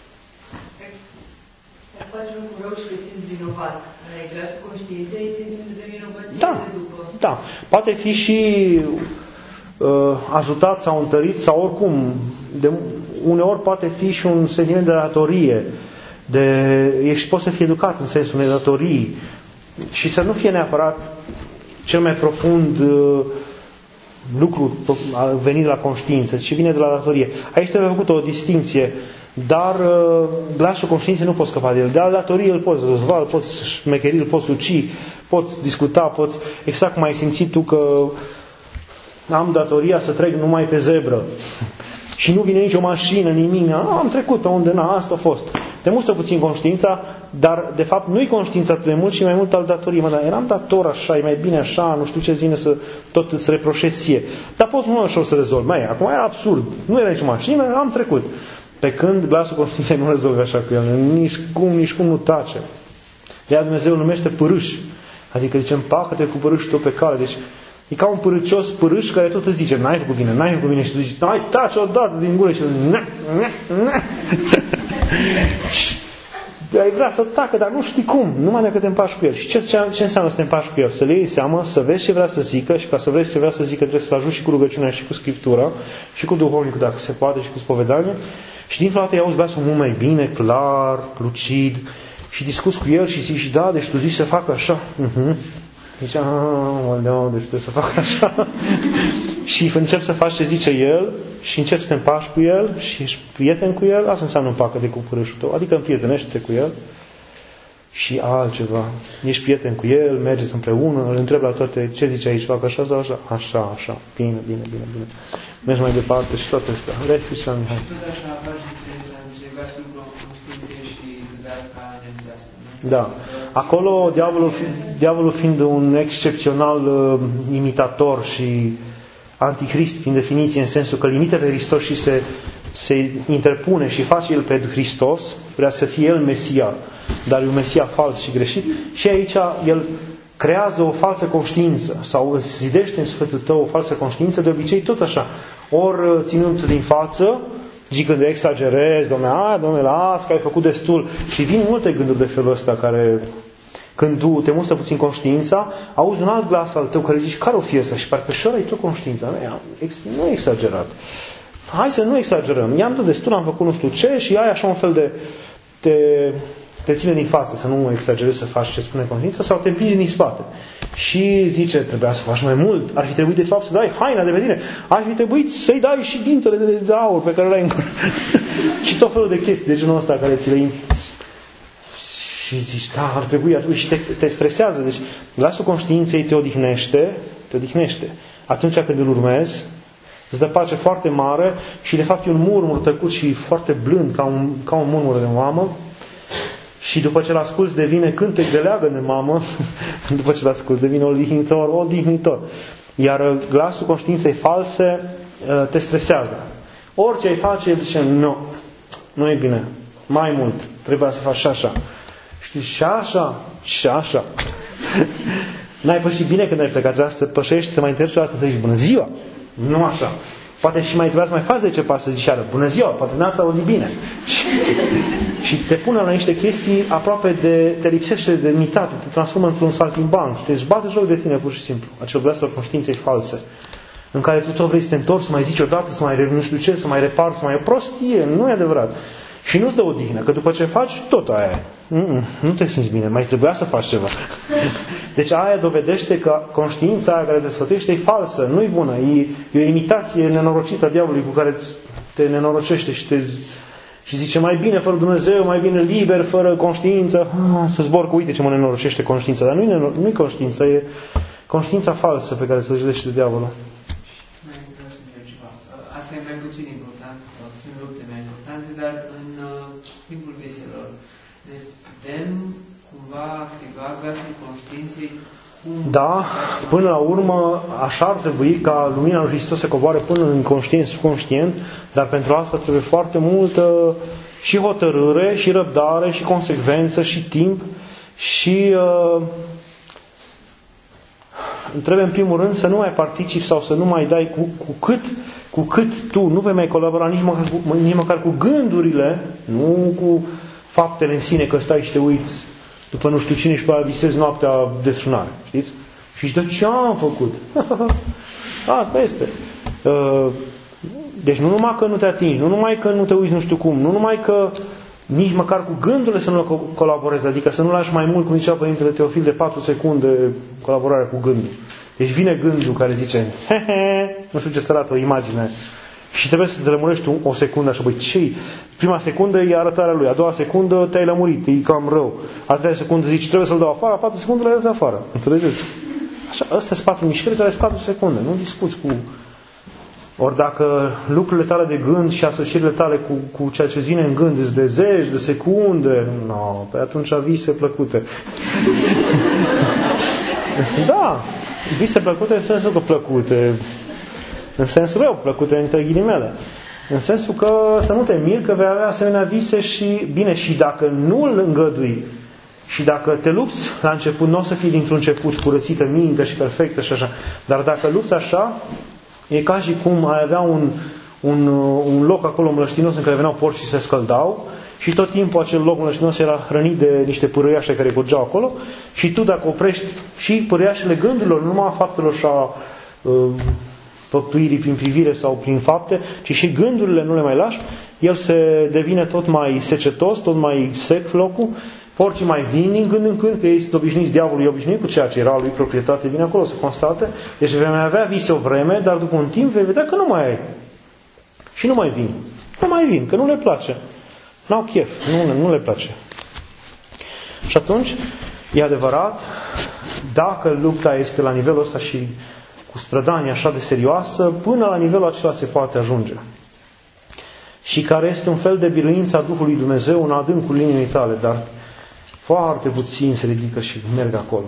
Dacă faci lucrul rău și te simți vinovat, în glasul conștiinței, simți de vinovăție de după. Da, poate fi și ajutat sau întărit sau oricum uneori poate fi și un sentiment de datorie, poți să fii educat în sensul unei datorii și să nu fie neapărat cel mai profund lucru venit la conștiință, ci vine de la datorie. Aici trebuie făcut o distinție, dar glasul conștiinței nu poți scăpa de el. De la datorie îl poți rezolva, îl poți șmecheri, îl poți uci, poți discuta, exact cum ai simțit tu că am datoria să trec numai pe zebră și nu vine nicio mașină, nimic, am trecut pe unde, asta a fost. Te mustră puțin conștiința, dar de fapt nu-i conștiința atât de mult, ci mai mult al datoriei. Dar eram dator așa, e mai bine așa, nu știu ce vine să tot îți reproșezi ție. Dar poți mult ușor să rezolvi. Acum era absurd, nu era nicio mașină, am trecut. Pe când glasul conștiinței nu rezolve așa cu el, nici cum nu tace. Ea Dumnezeu îl numește pârâș. Adică zice, împacă-te cu pârâșul tău pe cale. Deci e ca un pârâcios pârâș care tot îți zice, n-ai făcut bine, și tu zici, hai, taci odată din gură și ai vrea să tacă, dar nu știi cum, numai dacă te împași cu el. Și ce înseamnă să te împași cu el? Să le iei seama, să vezi ce vrea să zică și ca să vezi ce vrea să zică trebuie să-l ajuți și cu rugăciunea și cu Scriptura și cu duhovnicul dacă se poate și cu spovedanie și din dată îi auzi glasul mult mai bine, clar, lucid și discuți cu el și zici, da, deci tu zici să facă așa. Zici, deci trebuie să facă așa. Și începi să faci ce zice el și începi să te împași cu el și ești prieten cu el, asta înseamnă împacă-te cu pârâșul tău. Adică împrietenește-te cu el și altceva. Ești prieten cu el, mergeți împreună, îl întrebi la toate, ce zice aici, fac așa sau așa? Așa. Bine. Mergi mai departe și toate astea. Vrei fi cea Mihai? Tot așa faci diferența între glasul conștiinței și ca nemțească. Da. Acolo diavolul fiind un excepțional imitator și anticrist prin definiție, în sensul că limită pe Hristos și se interpune și face el pe Hristos, vrea să fie el Mesia, dar e un Mesia fals și greșit, și aici el creează o falsă conștiință sau îți zidește în sufletul tău o falsă conștiință, de obicei tot așa, ori ținând din față, zicând exagerezi, Dom'le, las că ai făcut destul, și vin multe gânduri de felul ăsta care, când tu te mustră puțin conștiința, auzi un alt glas al tău care zici, care o fi ăsta? Și parcă și ăla e tot conștiința. Nu e exagerat. Hai să nu exagerăm. I-am dat destul, am făcut nu știu ce și ai așa un fel de te ține din față, să nu exagerezi să faci ce spune conștiința, sau te împingi din spate. Și zice, trebuia să faci mai mult, ar fi trebuit de fapt să dai haina de pe tine, ar fi trebuit să-i dai și dintele de aur pe care l-ai în gură. Și tot felul de chestii de genul ăsta care ți le impi. Și zici, da, ar trebui și te stresează. Deci glasul conștiinței te odihnește. Atunci când îl urmezi, îți dă pace foarte mare și de fapt e un murmur tăcut și foarte blând, ca un murmur de mamă. Și după ce l-asculți devine cântec de leagă de mamă, după ce l-asculți devine odihnitor. Iar glasul conștiinței false te stresează. Orice ai face, el zice, nu e bine, mai mult, trebuie să faci și așa. Știi, și așa. N-ai pășit bine când ai plecat, trebuia să pășești, să mai interci o dată, să zici bună ziua, nu așa. Poate și mai trebuia să mai faci 10 pași să zici iară, bună ziua, poate n-ați auzit bine. Și te pune la niște chestii aproape te lipsește de demnitate, te transformă într-un saltimbanc, te bate joc de tine pur și simplu. Acel glas al conștiinței false, în care tu tot vrei să te întorci, să mai zici odată, să mai nu știu ce, să mai repari, să mai o prostie, nu e adevărat. Și nu-ți dă odihnă, că după ce faci, tot aia e. Nu te simți bine, mai trebuia să faci ceva. Deci aia dovedește că conștiința aia care te sfătuiește e falsă, nu e bună, e o imitație nenorocită a diavolului cu care te nenorocește și zice mai bine fără Dumnezeu, mai bine liber, fără conștiință, să zbor cu uite ce mă nenorocește conștiința, dar nu e conștiința, e conștiința falsă pe care se judește de diavolul. Asta e mai puțin important, sunt lupte mai importante, dar în timpul veselor ne putem cumva activa glasul conștiinței. Da, până la urmă așa ar trebui ca lumina lui Hristos să coboare până în conștient, subconștient, dar pentru asta trebuie foarte multă și hotărâre, și răbdare, și consecvență, și timp și trebuie în primul rând să nu mai participi sau să nu mai dai cu cât tu nu vei mai colabora nici măcar cu gândurile, nu cu faptele în sine, că stai și te uiți după nu știu cine și pe aia visezi noaptea desfrânare, știți? Și zici, ce am făcut? Asta este. Deci nu numai că nu te atingi, nu numai că nu te uiți nu știu cum, nu numai că nici măcar cu gândurile să nu colaborezi, adică să nu lași mai mult, cum zicea Părintele Teofil, de 4 secunde colaborarea cu gândul. Deci vine gândul care zice, nu știu ce să arată o imagine și trebuie să te lămurești o secundă așa, băi, ce-i? Prima secundă e arătarea lui, a doua secundă te-ai lămurit, e cam rău. A treia secundă zici, trebuie să-l dau afară, a patra secundă le dai afară. Înțelegeți? Așa, astea sunt 4 mișcări care sunt 4 secunde, nu discuți cu... Ori dacă lucrurile tale de gând și asocierile tale cu ceea ce vine în gând îți de zeci, de secunde, pe atunci vise plăcute. Da, vise plăcute în sensul că plăcute, în sens rău, plăcute între ghilimele. În sensul că să nu te miri că vei avea asemenea vise și, bine, și dacă nu îl îngădui și dacă te lupți la început, nu o să fii dintr-un început curățită minte și perfectă și așa, dar dacă lupți așa, e ca și cum ai avea un loc acolo mlăștinos în care veneau porci și se scăldau și tot timpul acel loc mlăștinos era hrănit de niște pârâiașe care curgeau acolo și tu dacă oprești și pârâiașele gândurilor, nu numai a faptelor și a făptuirii prin privire sau prin fapte, ci și gândurile nu le mai lași, el se devine tot mai secetos, tot mai sec locul, porcii mai vin din când în când, că ei sunt obișnuiți, diavolul e obișnuit cu ceea ce era lui proprietate, vine acolo să constate, deci vei mai avea vise o vreme, dar după un timp vei vedea că nu mai ai. Și nu mai vin. Nu mai vin, că nu le place. N-au chef, nu le place. Și atunci, e adevărat, dacă lupta este la nivelul ăsta și cu strădanie așa de serioasă, până la nivelul acela se poate ajunge. Și care este un fel de biruință a Duhului Dumnezeu în adâncul inimii tale, dar foarte puțin se ridică și merg acolo.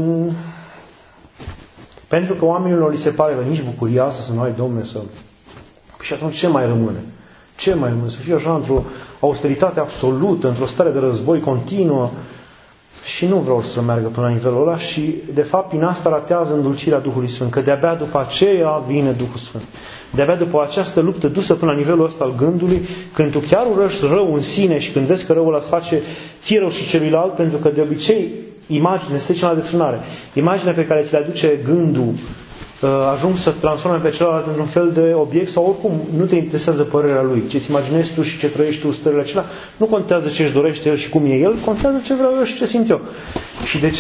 Pentru că oamenilor li se pare că nici bucuria asta să nu ai, Domne, să... Și atunci ce mai rămâne? Ce mai rămâne? Să fie așa într-o austeritate absolută, într-o stare de război continuă. Și nu vreau să meargă până la nivelul ăla și, de fapt, prin asta ratează îndulcirea Duhului Sfânt, că de-abia după aceea vine Duhul Sfânt. De-abia după această luptă dusă până la nivelul ăsta al gândului, când tu chiar urăști rău în sine și când vezi că răul ăla îți face ție rău și celuilalt, pentru că de obicei imagine, este cea la desfrânare, imaginea pe care ți le aduce gândul ajung să transforme pe celălalt într-un fel de obiect sau oricum nu te interesează părerea lui. Ce-ți imaginezi tu și ce trăiești tu, stările acelea, nu contează ce își dorește el și cum e el, contează ce vreau eu și ce simt eu. Și deci,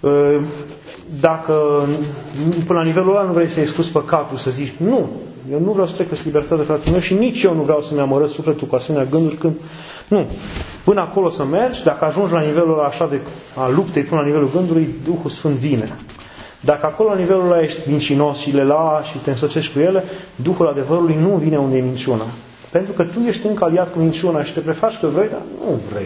dacă până la nivelul ăla nu vrei să excluzi păcatul, să zici, nu, eu nu vreau să trec peste libertatea fratele meu și nici eu nu vreau să-mi amărăsc sufletul cu asemenea gânduri când... Nu. Până acolo să mergi, dacă ajungi la nivelul ăla așa a luptei până la nivelul gândului, Duhul Sfânt vine. Dacă acolo la nivelul ăla ești mincinos și le lași și te însocești cu ele, Duhul adevărului nu vine unde e minciuna. Pentru că tu ești încă aliat cu minciuna și te prefaci că vrei, dar nu vrei.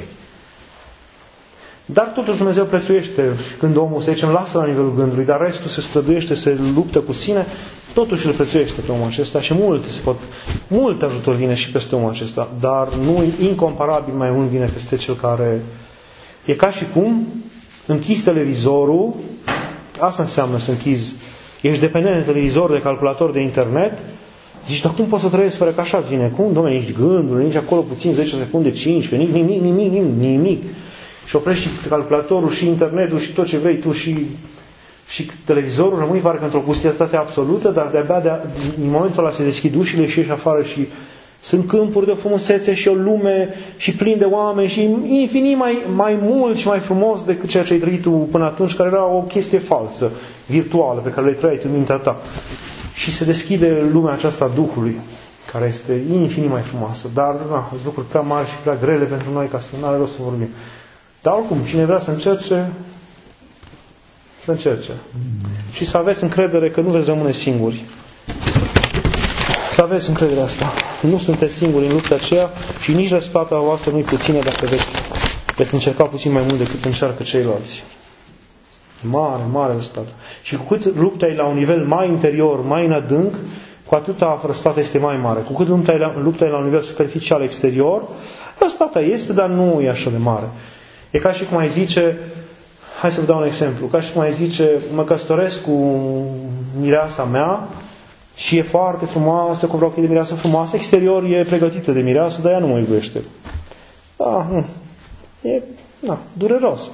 Dar totuși Dumnezeu prețuiește când omul, să zicem, lasă la nivelul gândului, dar restul se străduiește, se luptă cu sine, totuși îl prețuiește pe omul acesta și mult ajutor vine și peste omul acesta, dar nu incomparabil mai mult vine peste cel care... E ca și cum închizi televizorul, asta înseamnă să închizi, ești dependent de televizor, de calculator, de internet, zici, dar cum poți să trăiesc fără că așa îți vine? Cum? Dom'le, nici gândul, nici acolo puțin, 10 secunde, 15, nimic. Și oprești și calculatorul, și internetul, și tot ce vrei tu, și televizorul, rămâi parcă într-o pustietate absolută, dar de-abia în momentul ăla se deschid ușile și ieși afară și sunt câmpuri de frumusețe și o lume și plin de oameni și infinit mai mult și mai frumos decât ceea ce ai trăit tu până atunci, care era o chestie falsă, virtuală, pe care le trăiai în mintea ta. Și se deschide lumea aceasta a Duhului, care este infinit mai frumoasă, dar sunt lucruri prea mari și prea grele pentru noi ca să nu are rost să vorbim. Dar oricum, cine vrea să încerce, să încerce. Și să aveți încredere că nu veți rămâne singuri. Să aveți încrederea asta. Nu sunteți singuri în lupta aceea și nici răsplata voastră nu-i puțină dacă veți încerca puțin mai mult decât încearcă ceilalți. Mare răsplată. Și cu cât lupta e la un nivel mai interior, mai în adânc, cu atâta răsplata este mai mare. Cu cât lupta e la un nivel superficial exterior, răsplata este, dar nu e așa de mare. E ca și cum ai zice, hai să vă dau un exemplu, ca și cum ai zice, mă căsătoresc cu mireasa mea și e foarte frumoasă, că vreau că e de mireasă frumoasă, exterior e pregătită de mireasă, dar ea nu mă iubește. E dureros.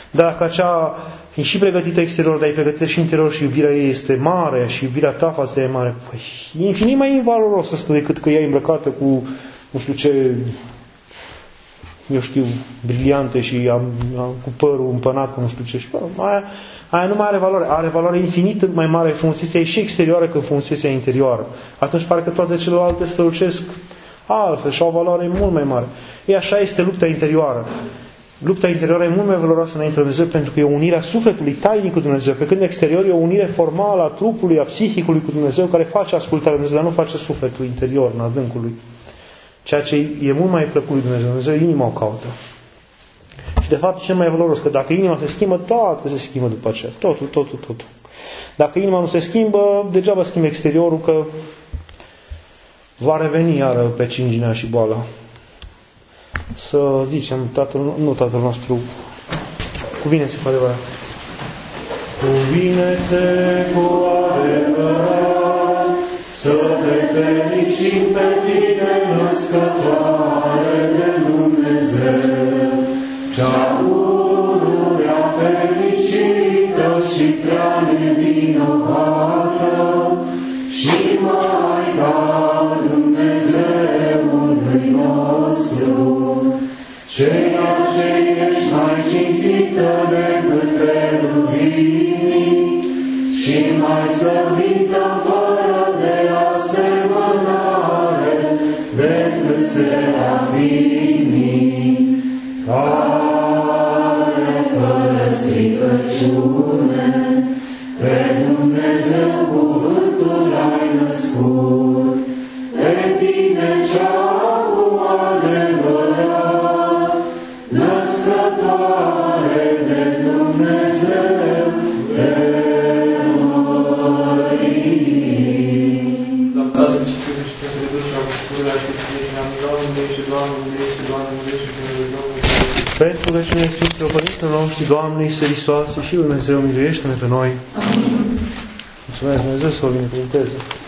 Dacă acea e și pregătită exterior, dar e pregătită și interior și iubirea ei este mare și iubirea ta față de ea e mare, păi, e infinit mai invaloros asta decât că ea e îmbrăcată cu nu știu ce, eu știu, briliante și cu părul împănat cu nu știu ce. Și aia nu mai are valoare. Are valoare infinit mai mare frumusețea și exterioară că frumusețea interioară. Atunci pare că toate celelalte strălucesc altfel și au o valoare mult mai mare. E așa este lupta interioară. Lupta interioară e mult mai valoroasă înainte de Dumnezeu pentru că e unirea sufletului tainic cu Dumnezeu. Pe când exterior e o unire formală a trupului, a psihicului cu Dumnezeu care face ascultarea Dumnezeu, dar nu face sufletul interior, în adâncul lui. Ceea ce e mult mai plăcut lui Dumnezeu. Dumnezeu inima o caută. Și de fapt cel mai valoros, că dacă inima se schimbă, toate se schimbă după aceea. Totul. Dacă inima nu se schimbă, degeaba schimbă exteriorul, că va reveni iară pe cinginea și boala. Să zicem, Tatăl nostru, cuvine-se cu adevărat. Cuvine-se cu adevărat, să te fericim pe tine, născătoare de Dumnezeu, cea pururea fericită și prea nevinovată, și Maica Dumnezeului nostru, ceea ce ești mai cinstită decât cherubinii și mai slăvită fără de asemănare decât serafimii, care fără stricăciune pe Dumnezeu cuvântul ai născut, pe tine cea cu adevărat, născătoare de Dumnezeu te mărim. La Tatăl și Fiul și Sfântul Duh și la Sfântul și la Doamne și Doamne și Doamne și Domnul. Pentru că cine este Sfântul Părintele nostru, Doamne, Iisuse Hristoase și Dumnezeu miluiește-ne pe noi. Amin. Mulțumesc, Dumnezeu să o binecuvânteze.